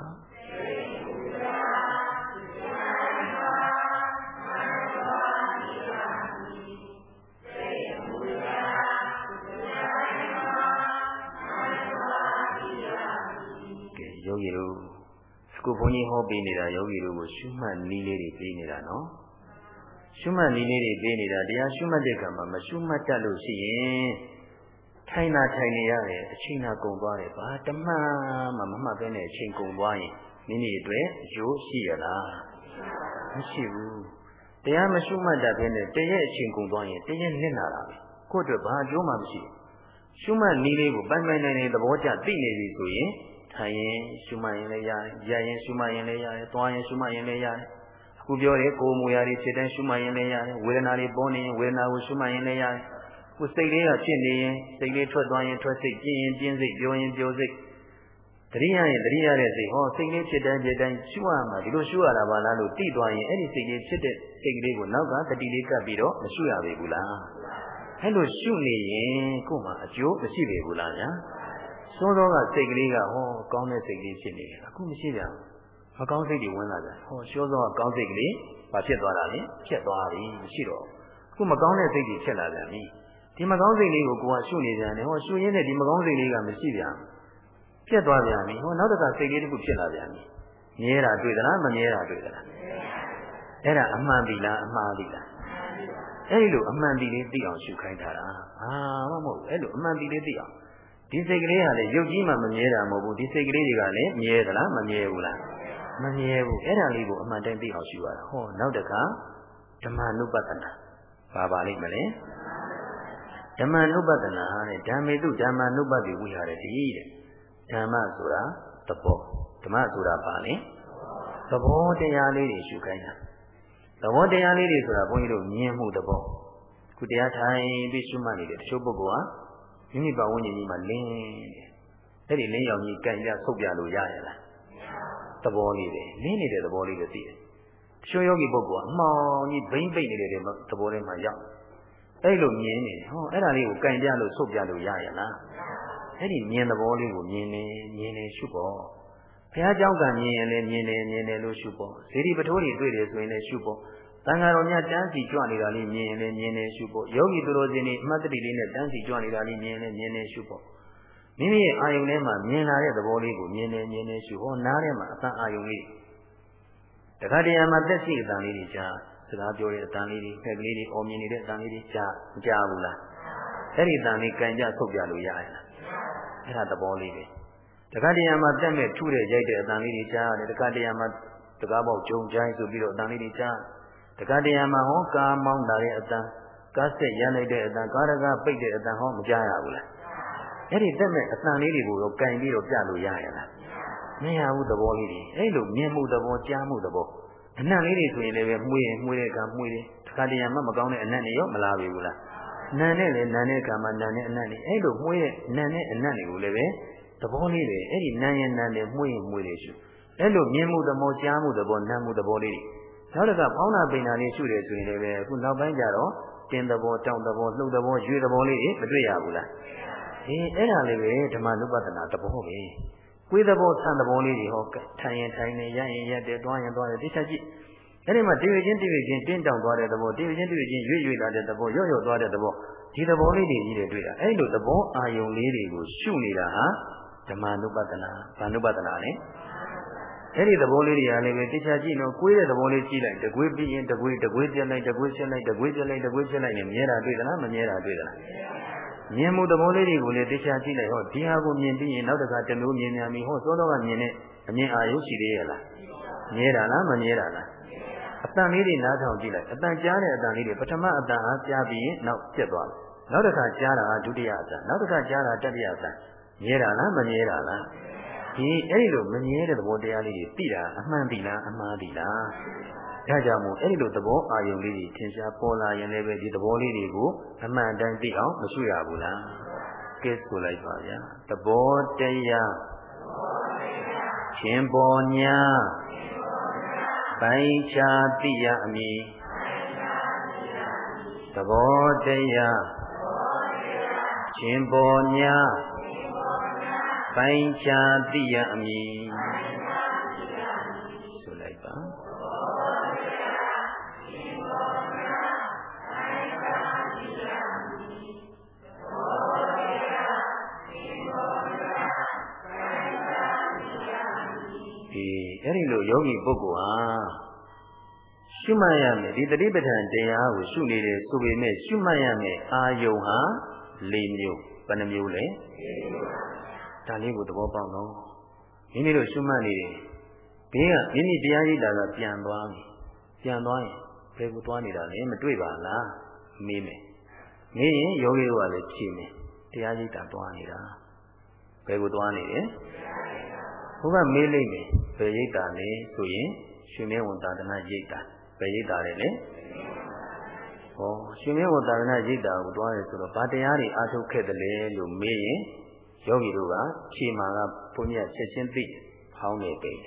ယောဂီတို့အခုဘုန်းကြီးဟောပေးနေတာယောဂီတို့ကိုရှုမှတ်နည်းလေးတွေပေးနေတာနော်ရှုမှတ်နည်းလေးတွေပေးနေတာတရားရှုမှတ်တဲ့အခါမှာမရှုမှတ်တတ်လို့ရှိရင်ထိုင်နေရတယ်အချိန်နာကုန်သွားတယ်ဘာတမမှမမှတ်ဘဲနဲ့အချိန်ကုန်သွားရင်မိမိအတွက်အကျိုးရှိရလားမရှိဘူးတရားမရှုမှတ်တတ်ဘဲနဲ့တရက်အချိန်ကုန်သွားရင်တရက်နစ်လာတာပဲကိုယ့်အတွက်ဘာအကျိုးမှမရှိဘူးရှုမှတ်နည်းလေးကိုပိုင်နေသဘောကျသိနေပြီဆိုရင်ထိုင်ရင်ရှုမှတ်ရင်လည်းရတယ်ရရင်ရှုမှတ်ရင်လည်းရတယ်သွားရင်ရှုမှတ်ရင်လည်းရတယ်အခုပြောတယ်ကိုယ်မူရာတွေဖြစ်တဲ့ရှုမှတ်ရင်လည်းရတယ်ဝေဒနာတွေပေါ်နေရင်ဝေဒနာကိုရှုမှတ်ရင်လည်းရတယ်ကိုယ်စိတ်လေးကဖြစ်နေရင်စိတ်လေးထွက်သွားရင်ထွက်စိတ်ပြင်းရင်ပြင်းစိတ်ပြောရင်ပြောစိတ်တတိယရင်တတိယတဲ့စိတ်ဟောစိတ်လေးဖြစ်တိုင်းရှုရမှာဒီလိုရှုရတာပါလားလို့တိသွားရင်အဲ့ဒီစိတ်လေးဖြစ်တဲ့စိတ်ကလေးကိုနောက်ကတတိလေးကပ်ပြီးတော့မရှုရပေဘူးလားအဲ့လိုရှုနေရင်ကိုယ်မှာအကျိုးမရှိပေဘူးလားဗျာစောစောကစိတ်ကလေးကဟောကောင်းတဲ့စိတ်လေးဖြစ်နေတယ်အခုမရှိပြန်မကောင်းစိတ်တွေဝင်လာကြဟောစောစောကကောင်းစိတ်ကလေးဘာဖြစ်သွားတာလဲဖြစ်သွားပြီမရှိတော့အခုမကောင်းတဲ့စိတ်တွေဖြစ်လာပြန်ပြီဒီမကောင်းစိတ်လေးကိုကိုယ်ကရှုနေပြန်တယ်ဟောရှုရင်းနဲ့ဒီမကောင်းစိတ်လေးကမရှိပြန်ဖြစ်သွားပြန်ပြီဟောနောက်တစ်ခါစိတ်လေးတစ်ခုဖြစ်လာပြန်ပြီမြဲတာတွေ့သလားမမြဲတာတွေ့သလားအဲ့ဒါအမှန်ပြီလားအမှားပြီလားအဲ့လိုအမှန်ပြီလေးသိအောင်ရှုခိုင်းထားတာမဟုတ်ဘူးအဲ့လိုအမှန်ပြီလေးသိအောင်ဒီစိတ်ကလေးကလည်းရုပ်ကြီးမှမမြဲတာမဟုတ်ဘူးဒီစိတ်ကလေးတွေကလည်းမြဲသလားမမြဲဘူးလားမမြဲဘူးအဲ့ဒါလေးကိုအမှန်တိုင်းသိအောင်ရှုရတာဟောနောက်တစ်ခါဓမ္မနုပဒနာပါလိမ့်မလဲဓမ္မနုပဒနာတဲ့ဓမ္မေတုဓမ္မနုပတိဝိဟာရတိတဲ့ဓမ္မဆိုတာသဘောဓမ္မဆိုတာပါလေသဘောတရားလေးတွေရှုခိုင်းတာသဘောတရားလေးတွေဆိုတာဘုန်းကြီးတို့မြင်မှုသဘောခုတရားထိုင်ပြီးရှုမှတ်နေတဲ့တချို့ပုဂ္ဂိုလ်ကမိမိပတ်ဝန်းကျင်ကြီးမှာလင်းတယ်အဲ့ဒီလင်းရောင်ကြီးကြံပြဆုပ်ပြလို့ရရလားသဘောလေးပဲလင်းနေတဲ့သဘောလေးပဲသိတယ်တချို့ယောဂီပုဂ္ဂိုလ်ကအမှောင်ကြီးဘိမ့်ပိတ်နေတဲ့သဘောလေးမှာရောက်အဲ့လိုမြင်နေဟောအဲ့ဒါလေးကိုကြံပြလို့ဆုပ်ပြလို့ရရလားအဲ့ဒီမြင်သဘောလေးကိုမြင်နေရှုပေါ့ဘုရားเจ้าကမြင်ရင်လည်းမြင်တယ်လို့ရှုပေါ့ဇေဒီပထိုးတွေတွေ့တယ်ဆိုရင်လည်းရှုပေါ့သံဃာတော်များတန်းစီကြွနေတာလေးမြင်ရင်လည်းမြင်နေရှုပေါ့ယောဂီသူတော်စင်တွေအမှတ်တတိလေးနဲ့တန်းစီကြွနေတာလေးမြင်ရင်လည်းမြင်နေရှုပေါ့မိမိရဲ့အာယုန်ထဲမှာမြင်လာတဲ့သဘောလေးကိုမြင်နေရှုဟောနားထဲမှာအသံအာယုန်လေးတခါတရံမှာသက်ရှိအသံလေးတွေကြားစကားပြောတဲ့အသံလေးတွေဖက်ကလေးတွေအော်မြင်နေတဲ့အသံလေးတွေကြားမကြားဘူးလားအဲ့ဒီအသံလေးကြံကြဆုပ်ပြလို့ရရလားအဲ့ဒါသဘောလေးပဲတခါတရံမှာတက်မဲ့ထုတဲ့ရိုက်တဲ့အတန်လေးတွေကြားတယ်တခါတရံမှာတကားပေါက်ဂျုံကြိုင်းဆိုပြီးတော့အတန်လေးတွေကြားတခါတရံမှာဟောကားမောင်းလာတဲ့အတန်ကားဆက်ရမ်းလိုက်တဲ့အတန်ကားရကားပိတ်တဲ့အတန်ဟောမကြားရဘူးလားအဲ့ဒီတက်မဲ့အတန်လေးတွေကိုတော့ကင်ပြီးတော့ပြလို့ရရလားမရဘူးသဘောလေးတွေအဲ့လိုမြင်မှုသဘောကြားမှုသဘောအနံ့လေးတွေဆိုရင်လည်းပဲမှုတဲ့ကမှုတယ်တခါတရံမှာမကောင်းတဲ့အနံ့တွေရောမလာပြီဘူးလားနံနဲ့လေနံတဲ့ကံမှာနံနဲ့အနံ့တွေအဲ့လိုမှုတဲ့နံနဲ့အနံ့တွေကိုလည်းပဲသဘောလေးတွေအဲ့ဒီနံရင်နံတယ်မှုရင်မှုတယ်ရှုအဲ့လိုမြင်မှုသဘောကြားမှုသဘောနံမှုသဘောလေးတွေနောက်တစ်ခါဖောင်းနာပိန်နာလေးရှုတယ်ဆိုရင်လည်းပဲအခုနောက်ပိုင်းကျတော့တင်သဘောတောင်းသဘောလှုပ်သဘောရွေသဘောလေးတွေမတွေ့ရဘူးလားအဲ့ဒါလေးပဲဓမ္မနုပဒနာသဘောပဲကိုယ်သဘောဆံသဘောလေးတွေဟောထိုင်ရင်ထိုင်နေရရင်ရက်တယ်တွားရင်တွားတယ်သိချကြည့်အဲ့ဒီမှာတည်ရချင်းတင်းတောင်သွားတဲ့သဘောတည်ရချင်းရွေ့လာတဲ့သဘောရော့သွားတဲ့သဘောဒီသဘောလေးတွေကြီးတွေတွေ့တာအဲ့လိုသဘောအာယုံလေးတွေကိုရှုနေတာဟာဓမ္မနုပဒနာဘာနုပဒနာလဲအဲ့ဒီသဘောလေးတွေကလည်းပဲသိချကြည့်တော့ကိုယ်ရဲ့သဘောလေးကြည့်လိုက်တကွေးပြီးရင်တကွေးပြက်လိုက်တကွေးချက်လိုက်တကွေးပြက်လိုက်နဲ့မြဲတာတွေ့သလားမမြဲတာတွေ့သလားမြင်မှုသဘောလေးတွေကိုလည်းသိချကြည့်လိုက်ဟောဒီဟာကိုမြင်ပြီးရင်နောက်တစ်ခါတမျိုးမြင်များပြီဟောစောစောကမြင်တဲ့အမြင်အာရုံရှိသေးရဲ့လားမြဲတာလားမမြဲတာလားအတန်လေးတွေနားထောင်ကြည့်လိုက်အတန်ကြားတဲ့အတန်လေးတွေပထမအတန်အားကြားပြီးရင်နောက်ပြတ်သွားတယ်နောက်တစ်ခါကြားတာဒုတိယအတန်နောက်တစ်ခါကြားတာတတိယအတန်မြဲတာလားမမြဲတာလားဒီအဲ့ဒီလိုမမြဲတဲ့သဘောတရားလေးတွေသိတာအမှန်ပြီလားအမှားပြီလားဒါကြောင့်မို့အဲ့ဒီလိုသဘောအာယုံလေးတွေထင်ရှားပေါ်လာရင်လည်းပဲဒီသဘောလေးတွေကိုအမှန်တိုင်းသိအောင်မရှုရဘူးလားကဲဆိုလိုက်ပါဗျာသဘောတရားခြင်းပေါ်ညာပိုင်းခြားသိရမည်သဘောတရားခြင်းပေါ်ညာပိုင်းခြားသိရမည်ဆိုလိုက်ပါအဲ့ဒီလိုယောဂီပုဂ္ဂိုလ်ဟာရှုမှတ်ရမယ်ဒီတတိပဋ္ဌာန်တရားကိုရှုနေတယ်ဆိုပေမဲ့ရှုမှတ်ရမယ်အာယုံဟာ၄မျိုးဘယ်နှမျိုးလဲဒါလေးကိုသဘောပေါက်တော့မိမိတို့ရှုမှတ်နေတယ်ဘေးကမိမိတရားရိပ်တာကပြန်သွားပြီပြန်သွားရင်ဘယ်ကိုသွားနေတာလဲမတွေ့ပါလားမေးမယ်မေးရင်ယောဂီတို့ကလည်းဖြေမယ်တရားရိပ်တာသွားနေတာဘယ်ကိုသွားနေလဲဘုရားမေးလိုက်မယ်ဘယ်ရိပ်တာလဲဆိုရင်ရှင်မဲဝန်သာသနာရိပ်တာဘယ်ရိပ်တာလဲလေဟောရှင်မဲဝန်သာသနာရိပ်တာကိုတွားတယ်ဆိုတော့ဘာတရားတွေအားထုတ်ခဲ့တယ်လဲလို့မေးရင်ယောဂီတို့ကဖြေမှာကဘုန်းကြီးချက်ချင်းသိဖောင်းနေပြီ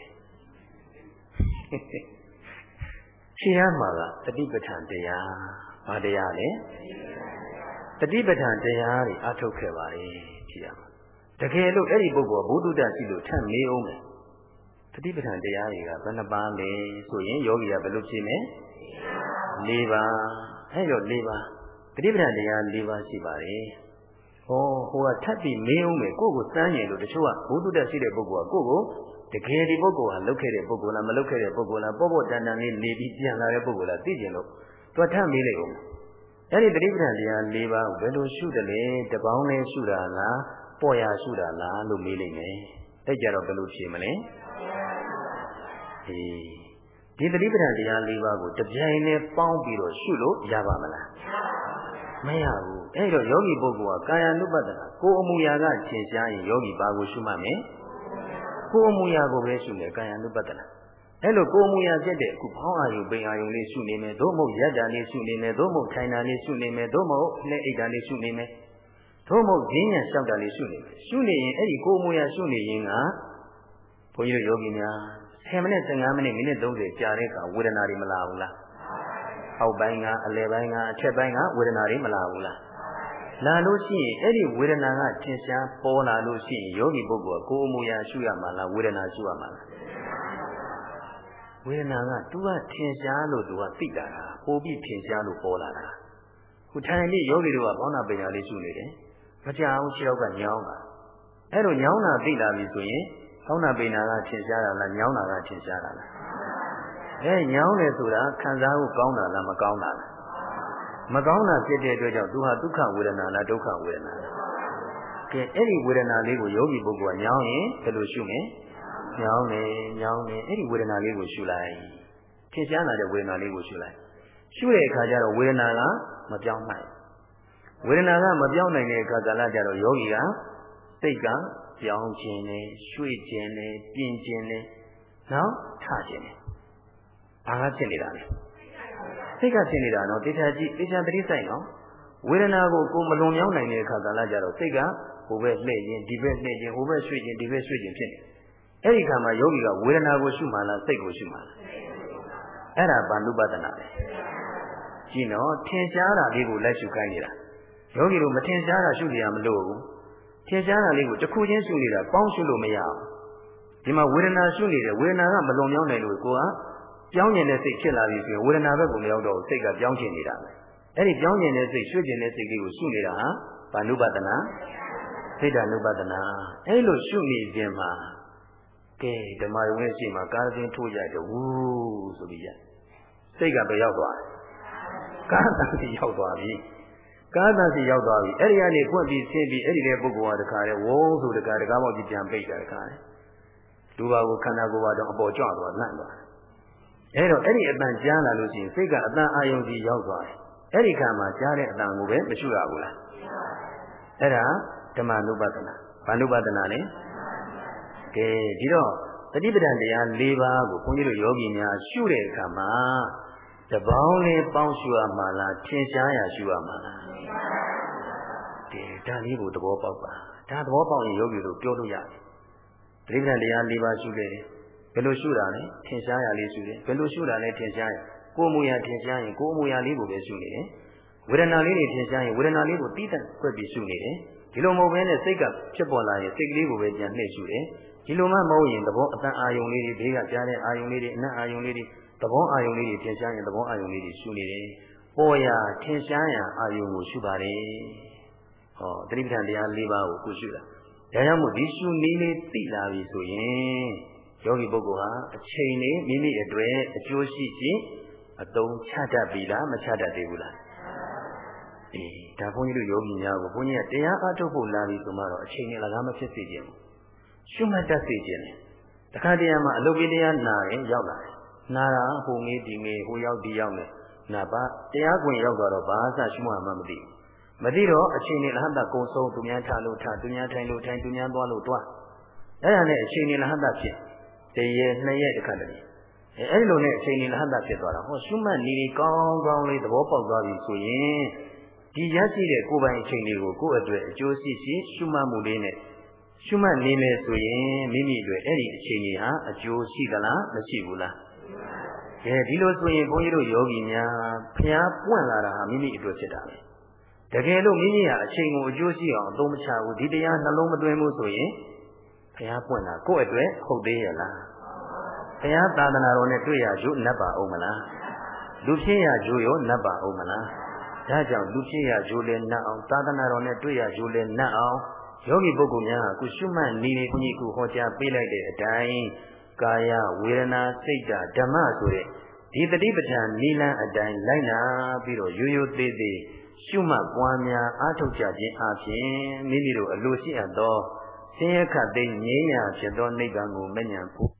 ဖြေရမှာကတတိပဋ္ဌာန်တရားဘာတရားလဲတတိပဋ္ဌာန်တရားတွေအားထုတ်ခဲ့ပါလေဖြေရမှာတကယ်လို့အဲ့ဒီပုဂ္ဂိုလ်ကဘုဒ္ဓတရှိလို့ထပ်မေးအောင်မယ်တတိပဋ္ဌာန်တရားတွေကဘယ်နှပါးလဲဆိုရင်ယောဂီကဘယ်လိုဖြေမလဲ၄ပါးအဲ့တော့၄ပါးတတိပဋ္ဌာန်တရား၄ပါးရှိပါတယ်ဟောဟိုကထပ်ပြီးမေးအောင်မယ်ကိုယ့်ကိုစမ်းရင်လို့တချို့ကဘုဒ္ဓတရှိတဲ့ပုဂ္ဂိုလ်ကကိုယ့်ကိုတကယ်ဒီပုဂ္ဂိုလ်ဟာလုတ်ခဲ့တဲ့ပုဂ္ဂိုလ်လားမလုတ်ခဲ့တဲ့ပုဂ္ဂိုလ်လားပေါ့ပေါ့တန်တန်လေးနေပြီးပြန်လာတဲ့ပုဂ္ဂိုလ်လားသိကျင်လို့သူထပ်မေးလိုက်အောင်အဲ့ဒီတတိပဋ္ဌာန်တရား၄ပါးကိုဘယ်လိုရှုတယ်လဲတပေါင်းနဲ့ရှုတာလားပေါ်ရရှုတာလားလို့မေးလိုက်မယ်အဲ့ကြတော့ဘယ်လိုဖြေမလဲဒီတတိပဋ္ဌာန်တရား၄ပါးကိုတပြိုင်တည်းပေါင်းပြီးတော့ရှုလို့ရပါမလားမရဘူးအဲ့တော့ယောဂီပုဂ္ဂိုလ်ကကာယ ानु ပတ္တနာကိုယ်အမူအရာကသင်ရှားရင်ယောဂီဘာကိုရှုမှတ်မယ်ကိုယ်အမူအရာကိုပဲရှုမယ်ကာယ ानु ပတ္တနာအဲ့လိုကိုယ်အမူအရာဖြစ်တဲ့အခုဖောင်းအာယုပိန်အာယုလေးရှုနေမယ်သို့မဟုတ်ရက်တာလေးရှုနေမယ်သို့မဟုတ်ထိုင်တာလေးရှုနေမယ်သို့မဟုတ်လက်အိတ်တာလေးရှုနေမယ်သို့မဟုတ်ဈဉ္ညာလျှောက်တာလေးရှုနေမယ်ရှုနေရင်အဲ့ဒီကိုယ်အမူအရာရှုနေရင်ကဘုန်းကြီးတို့ယောဂီများ10မိနစ်15မိနစ်မိနစ်30ကြာတဲ့အခါဝေဒနာတွေမလာဘူးလားအောက်ပိုင်းကအလယ်ပိုင်းကအထက်ပိုင်းကဝေဒနာတွေမလာဘူးလားလာလို့ရှိရင်အဲ့ဒီဝေဒနာကထင်ရှားပေါ်လာလို့ရှိရင်ယောဂီပုဂ္ဂိုလ်ကကိုယ်အမူအရာရှုရမှာလားဝေဒနာရှုရမှာလားဝေဒနာကသူကထင်ရှားလို့သူကသိတာပိုပြီးထင်ရှားလို့ပေါ်လာတာခုထိုင်လေးယောဂီတို့ကဘောနာပညာလေးရှုနေတယ်မကြအောင်ခြေထောက်ကညောင်းတာအဲ့လိုညောင်းတာသိလာပြီဆိုရင်ဘောနာပညာကထင်ရှားတာလားညောင်းတာကထင်ရှားတာလားညောင်းတယ်ဆိုတာခံစားဖို့ကောင်းတာလားမကောင်းတာလားမကောင်းတာဖြစ်တဲ့အတွက်ကြောင့်သူဟာဒုက္ခဝေဒနာလားဒုက္ခဝေဒနာလားကဲအဲ့ဒီဝေဒနာလေးကိုယောဂီပုဂ္ဂိုလ်ကညောင်းရင်ဘယ်လိုရှုမလဲညောင်းနေအဲ့ဒီဝေဒနာလေးကိုရှုလိုက်ထင်ရှားလာတဲ့ဝေဒနာလေးကိုရှုလိုက်ရှုတဲ့အခါကျတော့ဝေဒနာကမပြောင်းနိုင်ဝေဒနာကမပြောင်းနိုင်တဲ့အခါကာလကျတော့ယောဂီကစိတ်ကပြောင်းခြင်းနဲ့ရွှေ့ခြင်းနဲ့ပြင်ခြင်းနဲ့နော်ထခြင်းနဲ့ဘာကဖြစ်နေတာလဲစိတ်ကဖြစ်နေတာနော်တေချာကြည့်တေချာသတိဆိုင်နော်ဝေဒနာကိုကိုမလွန်မြောက်နိုင်တဲ့အခါကာလကျတော့စိတ်ကဟိုဘက်လှည့်ခြင်းဒီဘက်လှည့်ခြင်းဟိုဘက်ရွှေ့ခြင်းဒီဘက်ရွှေ့ခြင်းဖြစ်နေအဲ့ဒီခါမှာယောဂီကဝေဒနာကိုရှုမှလားစိတ်ကိုရှုမှလားအဲ့ဒါဘာနုပဒနာလဲကြည့်နော်ထင်ရှားတာလေးကိုလိုက်ရှုခိုင်းနေတာယောဂီတို့မထင်ရှားတာရှုကြရမလို့ဘူးထင်ရှားတာလေးကိုတစ်ခုချင်းရှုနေတာပေါင်းရှုလို့မရအောင်ဒီမှာဝေဒနာရှုနေတယ်ဝေဒနာကမလွန်မြောက်နိုင်လို့ကိုကပြောင်းကျင်တဲ့စိတ်ဖြစ်လာပြီဆိုရင်ဝေဒနာဘက်ကိုမရောက်တော့စိတ်ကပြောင်းကျင်နေတာပဲအဲ့ဒီပြောင်းကျင်တဲ့စိတ်ရွှေ့ကျင်တဲ့စိတ်လေးကိုရှုနေတာဟာဘာနုပဒနာစိတ်ဓာနုပဒနာအဲ့လိုရှုနေခြင်းမှာကဲဓမ္မယုံရဲ့ရှိမှာကာသင်ထိုးရတယ်ဝူးဆိုပြီးရစိတ်ကပဲရောက်သွားတယ်ကာသံစီရောက်သွားပြီကာသံစီရောက်သွားပြီအဲ့ဒီကနေဖွင့်ပြီးဆင်းပြီးအဲ့ဒီတဲ့ပုဂ္ဂိုလ်ဟာတခါလေဝုန်းဆိုတခါပေါက်ကြီးပြန်ပိတ်တာတခါလေလူပါကိုခန္ဓာကိုယ်ပါတော့အပေါ်ကျသွားလန့်သွားအဲ့တော့အဲ့ဒီအတန်ကြားလာလို့ရှိရင်စိတ်ကအတန်အာယုံစီရောက်သွားတယ်အဲ့ဒီခါမှာကြားတဲ့အတန်ကိုပဲမရှုရဘူးလားအဲ့ဒါဓမ္မနုပဒနာဘာနုပဒနာလဲကဲဒီတော့တတိပဒံတရား၄ပါးကိုဘုန်းကြီးတို့ယောဂီများရှုတဲ့အခါမှာတပေါင်းလေးပေါင်းရှုရမှာလားထင်ရှားရရှုရမှာလားကဲဒါလေးကိုသဘောပေါက်ပါဒါသဘောပေါက်ရင်ယောဂီတို့ပြောလို့ရတယ်တိပ္ပံတရား၄ပါးရှုခဲ့တယ်ဘယ်လိုရှုတာလဲထင်ရှားရလေးရှုတယ်ဘယ်လိုရှုတာလဲထင်ရှားရကိုယ်မူရာထင်ရှားရင်ကိုယ်မူရာလေးကိုပဲရှုနေတယ်ဝေဒနာလေးတွေထင်ရှားရင်ဝေဒနာလေးကိုတိတတ်ခွက်ပြီးရှုနေတယ်ဒီလိုမဟုတ်ဘဲနဲ့စိတ်ကဖြစ်ပေါ်လာရင်စိတ်ကလေးကိုပဲကြံနှိမ့်ရှုတယ်ဒီလိုမှမဟုတ်ရင်သဘောအတန်အာယုံလေးတွေဘေးကကြားတဲ့အာယုံလေးတွေအနတ်အာယုံလေးတွေသဘောအာယုံလေးတွေထင်ရှားရင်သဘောအာယုံလေးတွေရှုနေတယ်ပေါ်ရာထင်ရှားရာအာယုံကိုရှုပါတယ်ဟောတတိပဋ္ဌာန်တရား၄ပါးကိုကိုရှုတာဒါကြောင့်မို့ဒီရှုနည်းလေးသိလာပြီဆိုရင်ယောဂီပုဂ္ဂိုလ်ဟာအချိန်လေးမိမိအတွက်အကျိုးရှိရှိအသုံးချတတ်ပြီလားမချတတ်သေးဘူးလားအေးဒါဘုန်းကြီးတို့ယောဂီများကိုဘုန်းကြီးကတရားအားထုတ်ဖို့လာပြီဆိုမှတော့အချိန်နဲ့လကားမဖြစ်စေခြင်းဘူးရှုမှတ်တတ်စေခြင်းလေတခါတည်းမှာအလုပ်ပေးတရားနာရင်ရောက်လာတယ်နာတာဟိုငေးဒီငေးဟိုရောက်ဒီရောက်နေနာပါတရားခွင်ရောက်တော့ဘာသာရှုမှတ်မှမသိဘူးမသိတော့အချိန်နဲ့လဟတကုံဆုံးသူများထားလို့ထားသူများထိုင်လို့ထိုင်သူများသွားလို့တွားအဲ့ဒါနဲ့အချိန်နဲ့လဟတဖြစ်တရေနှစ်ရက်တခါတည်းအဲ့လိုနဲ့အချိန်နဲ့လဟတဖြစ်သွားတာဟောရှုမှတ်နေကောင်းကောင်းလေးသဘောပေါက်သွားပြီဆိုရင်ဒီရရှိတဲ့ကိုယ်ပိုင်အချိန်လေးကိုကိုယ့်အတွက်အကျိုးရှိရှိရှုမှတ်မှုလေးနဲ့ရှုမှတ်နေမယ်ဆိုရင်မိမိတို့အဲ့ဒီအချိန်ကြီးဟာအကျိုးရှိသလားမရှိဘူးလားကဲဒီလိုဆိုရင်ဘုန်းကြီးတို့ယောဂီများဖျားပွင့်လာတာဟာမိမိအတွက်ဖြစ်တာပဲတကယ်လို့မိမိဟာအချိန်ကိုအကျိုးရှိအောင်အသုံးမချဘူးဒီတရားနှလုံးမသွင်းဘူးဆိုရင်ဖျားပွင့်တာကိုယ့်အတွက်ဟုတ်သေးရဲ့လားဖျားသာသနာတော်နဲ့တွေ့ရကျိုးနတ်ပါအောင်မလားလူဖြစ်ရကျိုးရောနတ်ပါအောင်မလားဒါကြောင့်လူဖြစ်ရကျိုးလည်းနတ်အောင်သာသနာတော်နဲ့တွေ့ရကျိုးလည်းနတ်အောင်ယောဂီပုဂ္ဂိုလ်များဟာခုရှုမှတ်နေနေဘုန်းကြီးခုဟောကြားပေးလိုက်တဲ့အတိုင်းကာယဝေဒနာစိတ်ဓမ္မဆိုတဲ့ဒီတတိပဋ္ဌာန်နိလန်းအတိုင်းလိုက်နာပြီးတော့ရိုးရိုးသေးသေးရှုမှတ်ပွားများအားထုတ်ကြခြင်းအပြင်မိမိတို့အလိုရှိအပ်သောဆင်းရဲခတ်သိမ်းငြိမ်းရာဖြစ်သောနိဗ္ဗာန်ကိုမဉ္ဇဉ်ဖို့